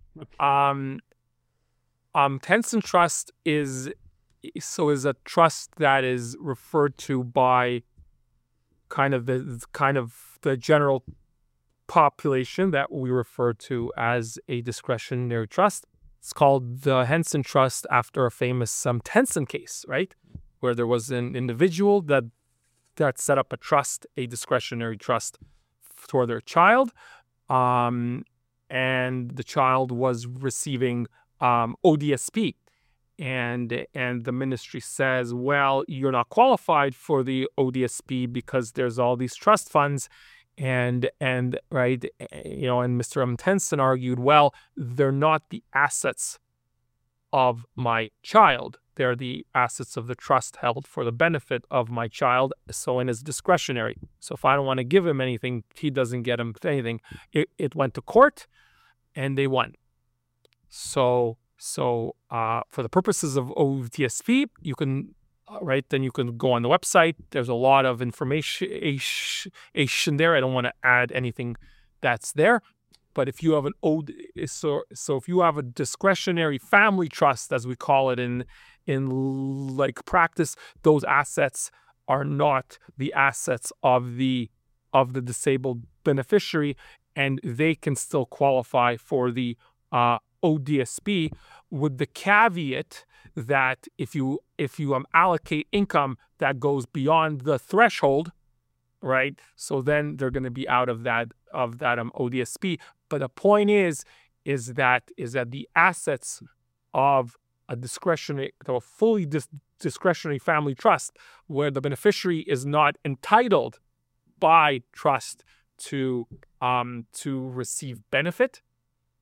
Henson Trust is a trust that is referred to by kind of the general population that we refer to as a discretionary trust. It's called the Henson Trust after a famous Henson case, right? Where there was an individual that set up a discretionary trust for their child, and the child was receiving ODSP, and the ministry says, well, you're not qualified for the ODSP because there's all these trust funds, and right, and Mr. Henson argued, well, they're not the assets of my child. They're the assets of the trust held for the benefit of my child. So, and it's discretionary. So if I don't want to give him anything, he doesn't get him anything. It went to court and they won. So for the purposes of ODSP, you can, then you can go on the website. There's a lot of information there. I don't want to add anything that's there. But if you have if you have a discretionary family trust, as we call it in like practice, those assets are not the assets of the disabled beneficiary, and they can still qualify for the ODSP, with the caveat that if you allocate income that goes beyond the threshold, right? So then they're going to be out of that ODSP. But the point is that the assets of a fully discretionary family trust, where the beneficiary is not entitled by trust to receive benefit,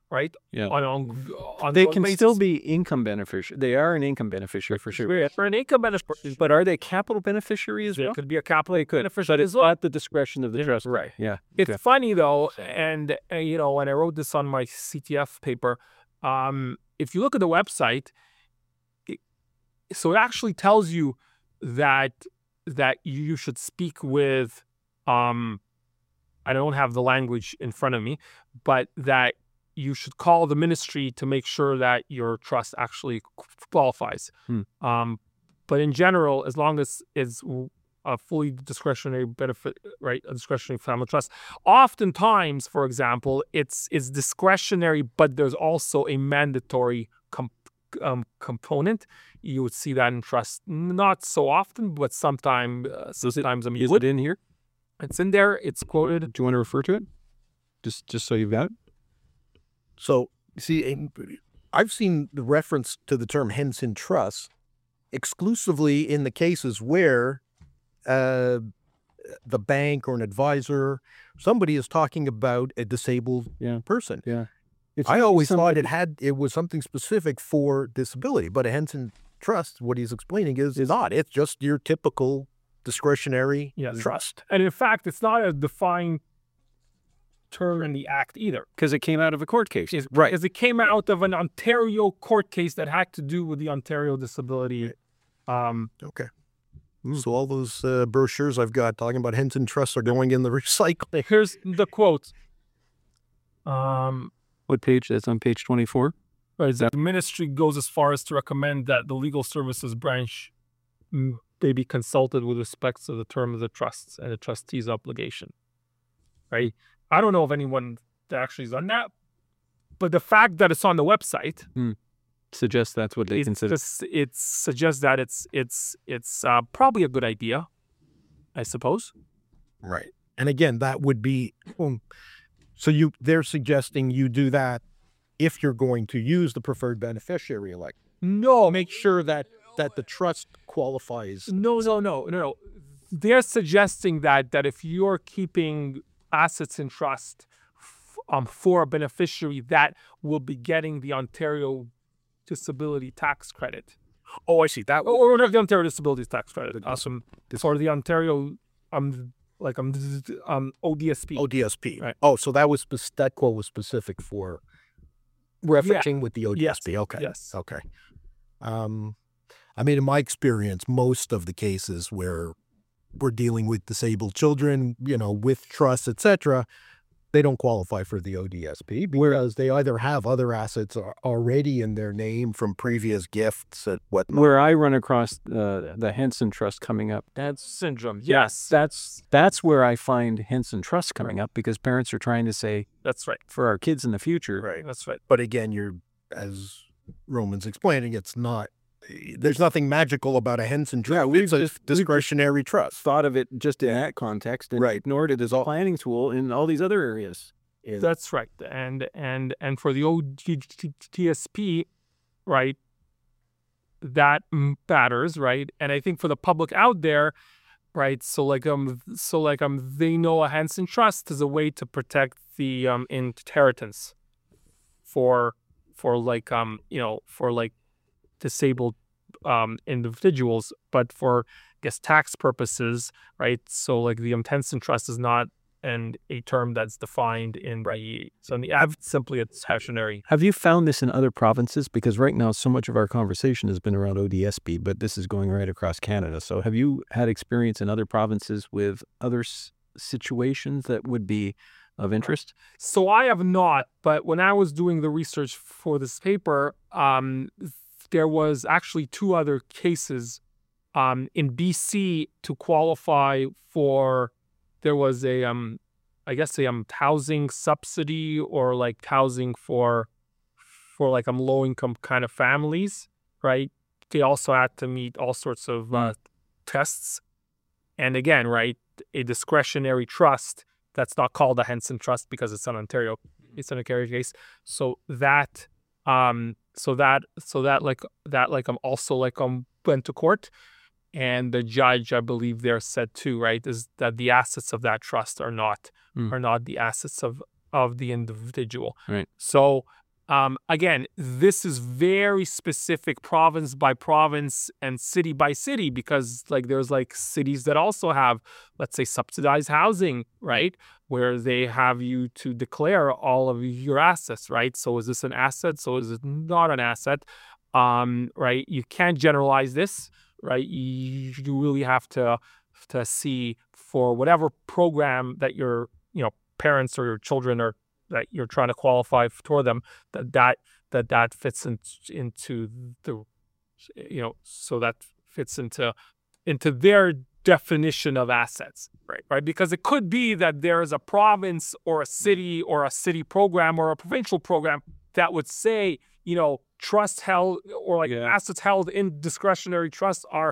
right? Yeah. On They ongoing can basis. still be income beneficiary. They are an income beneficiary for sure. For an income beneficiary, But are they capital beneficiary as there well? could be a capital They could, beneficiary but it's as well. at the discretion of the trust. Right. Yeah. It's Okay. funny though, and when I wrote this on my CTF paper, if you look at the website, so it actually tells you that you should speak with, I don't have the language in front of me, but that you should call the ministry to make sure that your trust actually qualifies. But in general, as long as it's a fully discretionary benefit, right, a discretionary family trust, oftentimes, for example, it's discretionary, but there's also a mandatory component. You would see that in trust, not so often, but sometimes. Is it in here? It's in there. It's quoted. Do you want to refer to it? Just so you've got it. So, see, I've seen the reference to the term Henson Trust exclusively in the cases where the bank or an advisor, somebody is talking about a disabled person. Yeah. I always thought it was something specific for disability, but a Henson Trust, what he's explaining is not. It's just your typical discretionary trust. And in fact, it's not a defined term in the Act either. Because it came out of a court case. Right. Because it came out of an Ontario court case that had to do with the Ontario disability. Okay. So all those brochures I've got talking about Henson Trusts are going in the recycling. Here's the quote. What page? That's on page 24. Right, the ministry goes as far as to recommend that the legal services branch may be consulted with respect to the term of the trusts and the trustee's obligation. Right? I don't know of anyone that actually has done that, but the fact that it's on the website suggests that's what they consider. It suggests that it's probably a good idea, I suppose. Right. And again, that would be so they're suggesting you do that if you're going to use the preferred beneficiary elect. No, Make sure that the trust qualifies. No. They're suggesting that if you're keeping assets in trust for a beneficiary, that will be getting the Ontario disability tax credit. Oh, I see. That Or not the Ontario disability tax credit. For the Ontario ODSP. ODSP. Right. Oh, so that quote was specific for referencing with the ODSP. Yes. Okay. Yes. Okay. I mean, in my experience, most of the cases where we're dealing with disabled children, with trusts, etc., they don't qualify for the ODSP because they either have other assets already in their name from previous gifts and whatnot. Where I run across the Henson Trust coming up, That's syndrome. yes, that's where I find Henson Trust coming up because parents are trying to say, That's right. for our kids in the future. Right. That's right. But again, as Roman's explaining, there's nothing magical about a Henson Trust. It's a discretionary trust. Thought of it just in that context and ignored it as a planning tool in all these other areas. That's right. And for the ODSP, right, that matters, right? And I think for the public out there, right, they know a Henson Trust is a way to protect the inheritance for disabled individuals, but for tax purposes, right? So the Henson Trust is not a term that's defined in the Act. Simply, it's discretionary. Have you found this in other provinces? Because right now, so much of our conversation has been around ODSP, but this is going right across Canada. So have you had experience in other provinces with other situations that would be of interest? So I have not, but when I was doing the research for this paper, there was actually two other cases in BC to qualify for. There was a housing subsidy or housing for low income kind of families, right? They also had to meet all sorts of tests, and again, right, a discretionary trust that's not called a Henson Trust because it's an Ontario case. So that went to court, and the judge, I believe, there said too, right, is that the assets of that trust are not the assets of of the individual. Right. So again, this is very specific province by province and city by city, because like there's like cities that also have, let's say, subsidized housing, right? Where they have you to declare all of your assets, right? So is this an asset? So is it not an asset? Right? You can't generalize this, right? You really have to see for whatever program that your parents or your children are that you're trying to qualify for them, that fits into the so that fits into their definition of assets, right? Because it could be that there's a province or a city program or a provincial program that would say, trust held or like assets held in discretionary trusts are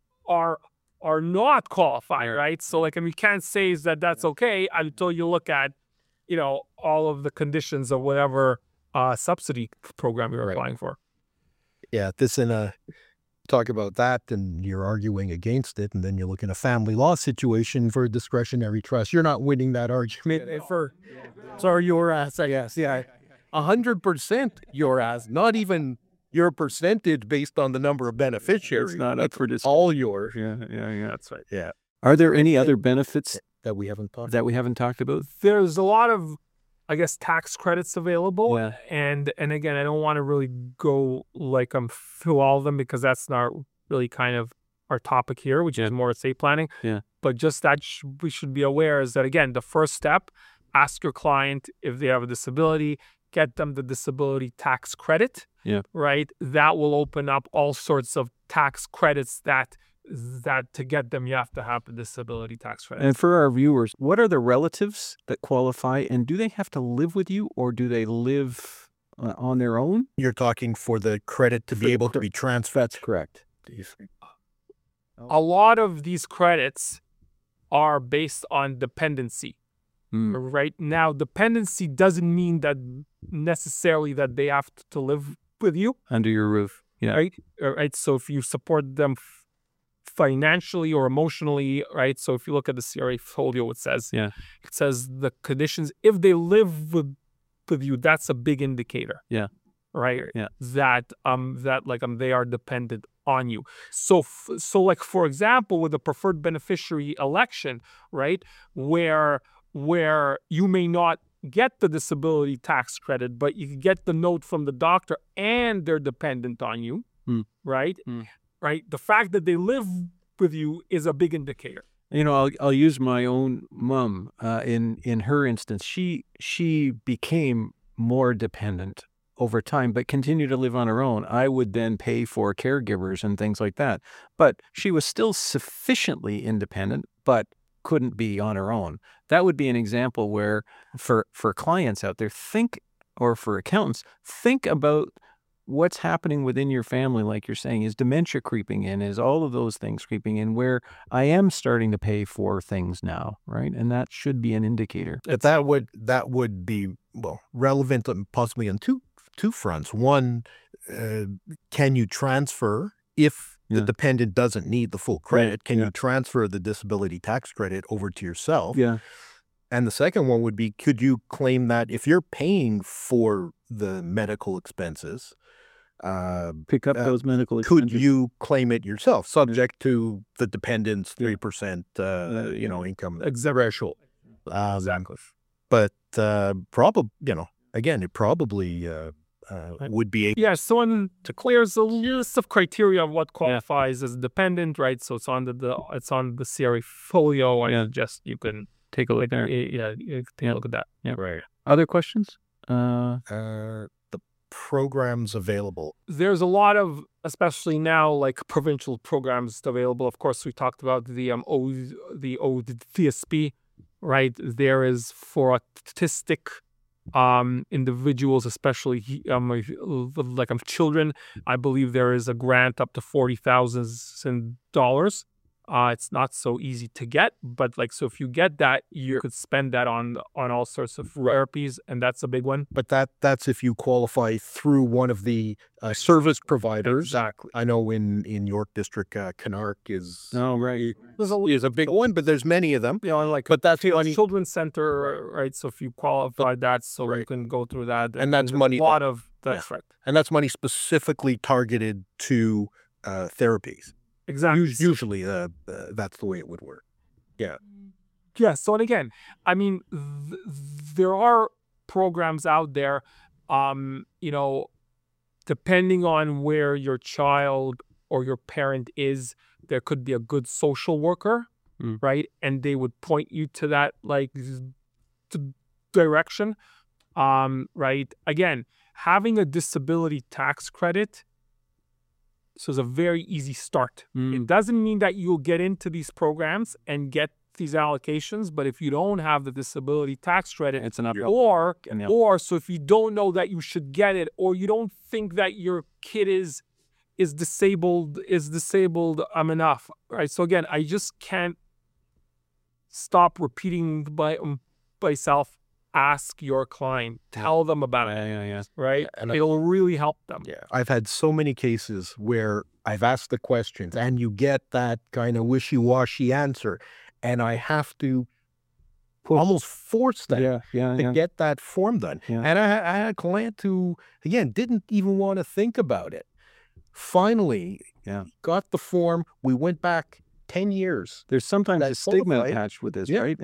not qualified, right? So like, you can't say that that's okay until you look at all of the conditions of whatever subsidy program you're applying for. Yeah, this in a talk about that, and you're arguing against it, and then you look in a family law situation for a discretionary trust. You're not winning that argument so your asset. Yes, 100% your asset, not even your percentage based on the number of beneficiaries. It's not up for discussion. All yours. Yeah. That's right. Yeah. Are there any other benefits that we haven't talked about? There's a lot of, I guess, tax credits available. Yeah. And again, I don't want to really go like through all of them, because that's not really kind of our topic here, which is more estate planning. Yeah. But just that we should be aware is that, again, the first step, ask your client if they have a disability, get them the disability tax credit. Yeah. Right. That will open up all sorts of tax credits that to get them, you have to have the disability tax credit. And for our viewers, what are the relatives that qualify, and do they have to live with you, or do they live on their own? You're talking for the credit to be able to be transferred. That's correct. A lot of these credits are based on dependency. Right now, dependency doesn't mean that necessarily that they have to live with you under your roof. Yeah. Right. So if you support them financially or emotionally, right? So if you look at the CRA folio, it says the conditions, if they live with you, that's a big indicator. Yeah. Right. Yeah. That they are dependent on you. So like, for example, with the preferred beneficiary election, right, where you may not get the disability tax credit, but you can get the note from the doctor and they're dependent on you, right? Right. The fact that they live with you is a big indicator. I'll use my own mom. In her instance, she became more dependent over time, but continued to live on her own. I would then pay for caregivers and things like that. But she was still sufficiently independent, but couldn't be on her own. That would be an example where for clients out there, or for accountants, think about what's happening within your family. Like you're saying, is dementia creeping in? Is all of those things creeping in where I am starting to pay for things now, right? And that should be an indicator. That would be, relevant possibly on two fronts. One, can you transfer if the dependent doesn't need the full credit? Can you transfer the disability tax credit over to yourself? Yeah. And the second one would be, could you claim that if you're paying for the medical expenses, pick up those medical expenses? Could you claim it yourself, subject to the dependent's 3% income threshold? Exactly. But probably, again, it probably would be so to clear a list of criteria of what qualifies as dependent, right? So it's on the CRA folio, and just you can take a look there. Take a look at that. Yeah, right. Other questions? The programs available. There's a lot of, especially now, like provincial programs available. Of course, we talked about the ODSP, right? There is for autistic individuals, especially children. I believe there is a grant up to $40,000 It's not so easy to get, but like, so if you get that, you could spend that on all sorts of therapies, and that's a big one. But that's if you qualify through one of the service providers. Exactly. I know in York District, Canark is Right. a big one, but there's many of them. You know, like, But that's the money, children's center, right? So if you qualify that, so you right. can go through that, And that's there's money a lot of that's right. and that's money specifically targeted to therapies. Exactly. Usually, that's the way it would work. Yeah. So, and again, I mean, there are programs out there, you know, depending on where your child or your parent is, there could be a good social worker, right? And they would point you to that, like, direction, right? Again, having a disability tax credit, so it's a very easy start. It doesn't mean that you'll get into these programs and get these allocations, but if you don't have the disability tax credit, It's an uphill. or so if you don't know that you should get it, or you don't think that your kid is disabled enough, right? So again, I just can't stop repeating by myself. Ask your client, tell them about it, Yeah. right? And It'll really help them. Yeah, I've had so many cases where I've asked the questions and you get that kind of wishy-washy answer, and I have to almost force them to get that form done. Yeah. And I had a client who, again, didn't even want to think about it. Finally, got the form. We went back 10 years. There's sometimes That a stigma qualified. attached with this, Yeah, right?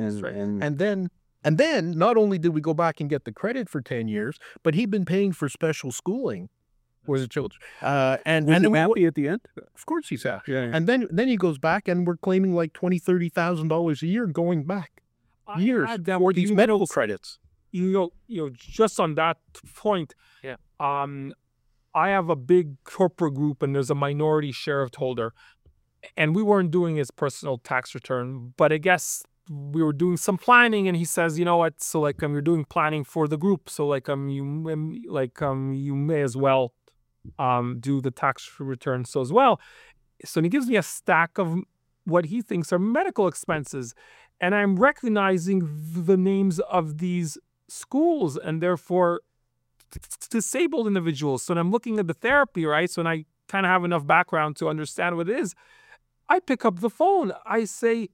And then not only did we go back and get the credit for 10 years, but he'd been paying for special schooling for the children. And Was he then happy at the end? of course he's happy. Yeah. And then he goes back and we're claiming like $20,000-$30,000 a year going back years I had that for these you medical know, credits. you know, just on that point, I have a big corporate group and there's a minority shareholder, and we weren't doing his personal tax return, but I guess we were doing some planning, and he says, you know what, so like, you're doing planning for the group, so like, you may as well do the tax return so as well. So he gives me a stack of what he thinks are medical expenses, and I'm recognizing the names of these schools and therefore disabled individuals. So when I'm looking at the therapy, right? So when I kind of have enough background to understand what it is, I pick up the phone. I say,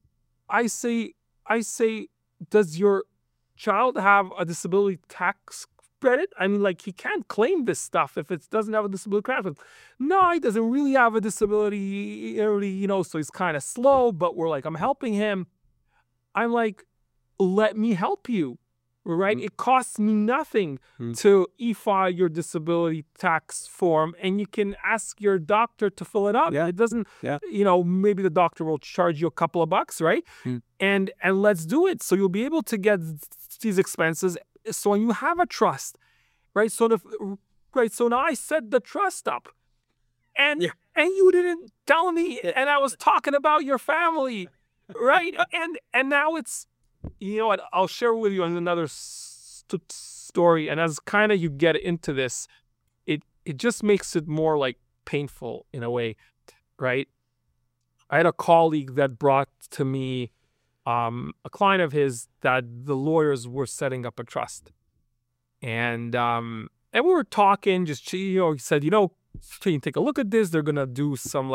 does your child have a disability tax credit? I mean, like, he can't claim this stuff if it doesn't have a disability credit. No, he doesn't really have a disability, you know, so he's kind of slow, but we're like, I'm helping him. I'm like, let me help you, right? It costs me nothing to e-file your disability tax form, and you can ask your doctor to fill it out. Yeah. It doesn't, Yeah. you know, maybe the doctor will charge you a couple of bucks, right? And let's do it. So you'll be able to get these expenses. So when you have a trust, right? So so now I set the trust up, and you didn't tell me, and I was talking about your family, right? And now it's, you know what? I'll share with you another story, and as kind of you get into this, it just makes it more like painful in a way, right? I had a colleague that brought to me a client of his that the lawyers were setting up a trust, and we were talking. Just, you know, he said, you know, can you take a look at this? They're gonna do some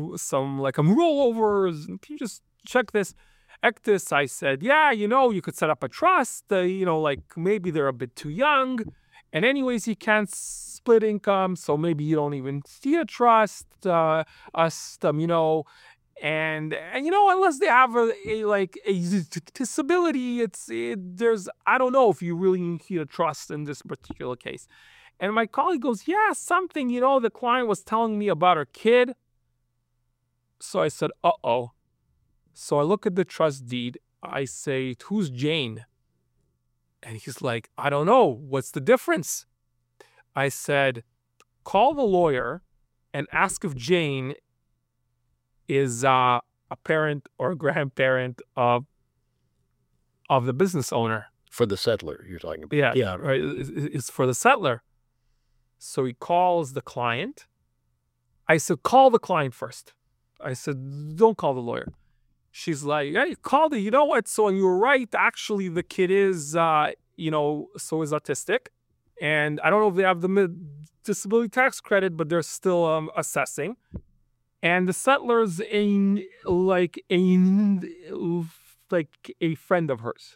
rollovers. Can you just check this? Ectus, I said, yeah, you know, you could set up a trust. You know, like, maybe they're a bit too young, and anyways, you can't split income, so maybe you don't even see a trust. You know. And you know, unless they have a disability, there's, I don't know if you really need a trust in this particular case. And my colleague goes, yeah, something, you know, the client was telling me about her kid. So I said, uh-oh. So I look at the trust deed. I say, who's Jane? And he's like, I don't know. What's the difference? I said, call the lawyer and ask if Jane is a parent or a grandparent of the business owner. For the settler, you're talking about. Yeah. Right. It's for the settler. So he calls the client. I said, call the client first. I said, don't call the lawyer. she's like, hey, called it. You know what? So, and you were right. Actually, the kid is, so is autistic. And I don't know if they have the disability tax credit, but they're still assessing. And the settler's a friend of hers.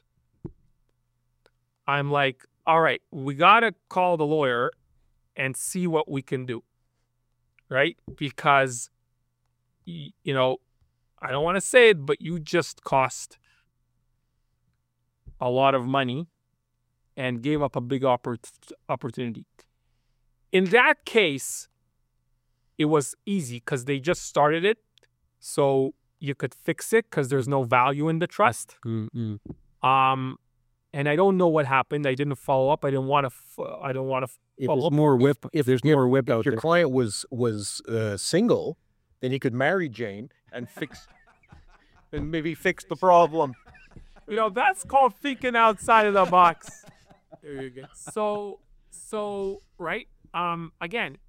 I'm like, all right, we got to call the lawyer and see what we can do, right? Because, I don't want to say it, but you just cost a lot of money and gave up a big opportunity. In that case, it was easy because they just started it, so you could fix it because there's no value in the trust. Mm-hmm. And I don't know what happened. I didn't follow up. I don't want to. If follow up. There's more whip out your there. client was single, then he could marry Jane and maybe fix the problem. That's called thinking outside of the box. There you go. So right. Again,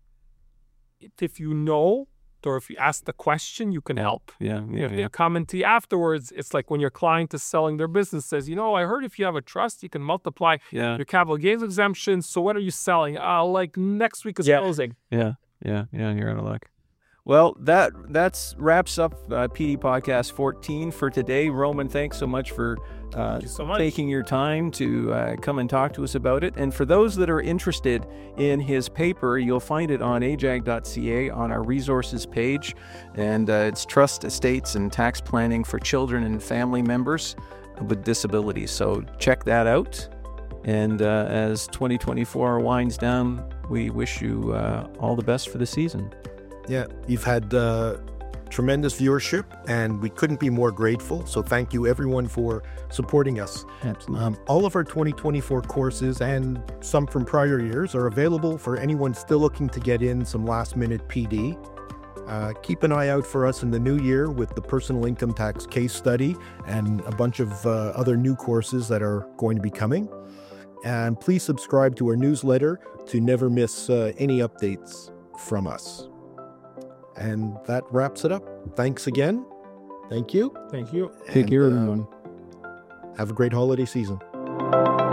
if you know, or if you ask the question, you can help. Yeah. If they comment to you afterwards, it's like when your client is selling their business, says, I heard if you have a trust, you can multiply your capital gains exemption. So what are you selling? Like next week is closing. Yeah. You're out of luck. Well, that wraps up PD Podcast 14 for today. Roman, thanks so much for taking your time to come and talk to us about it. And for those that are interested in his paper, you'll find it on ajag.ca on our resources page. And it's Trust, Estates, and Tax Planning for Children and Family Members with Disabilities. So check that out. And as 2024 winds down, we wish you all the best for the season. Yeah, you've had tremendous viewership, and we couldn't be more grateful. So thank you, everyone, for supporting us. Absolutely. All of our 2024 courses and some from prior years are available for anyone still looking to get in some last-minute PD. Keep an eye out for us in the new year with the personal income tax case study and a bunch of other new courses that are going to be coming. And please subscribe to our newsletter to never miss any updates from us. And that wraps it up. Thanks again. Thank you. Thank you. Take care, everyone. Have a great holiday season.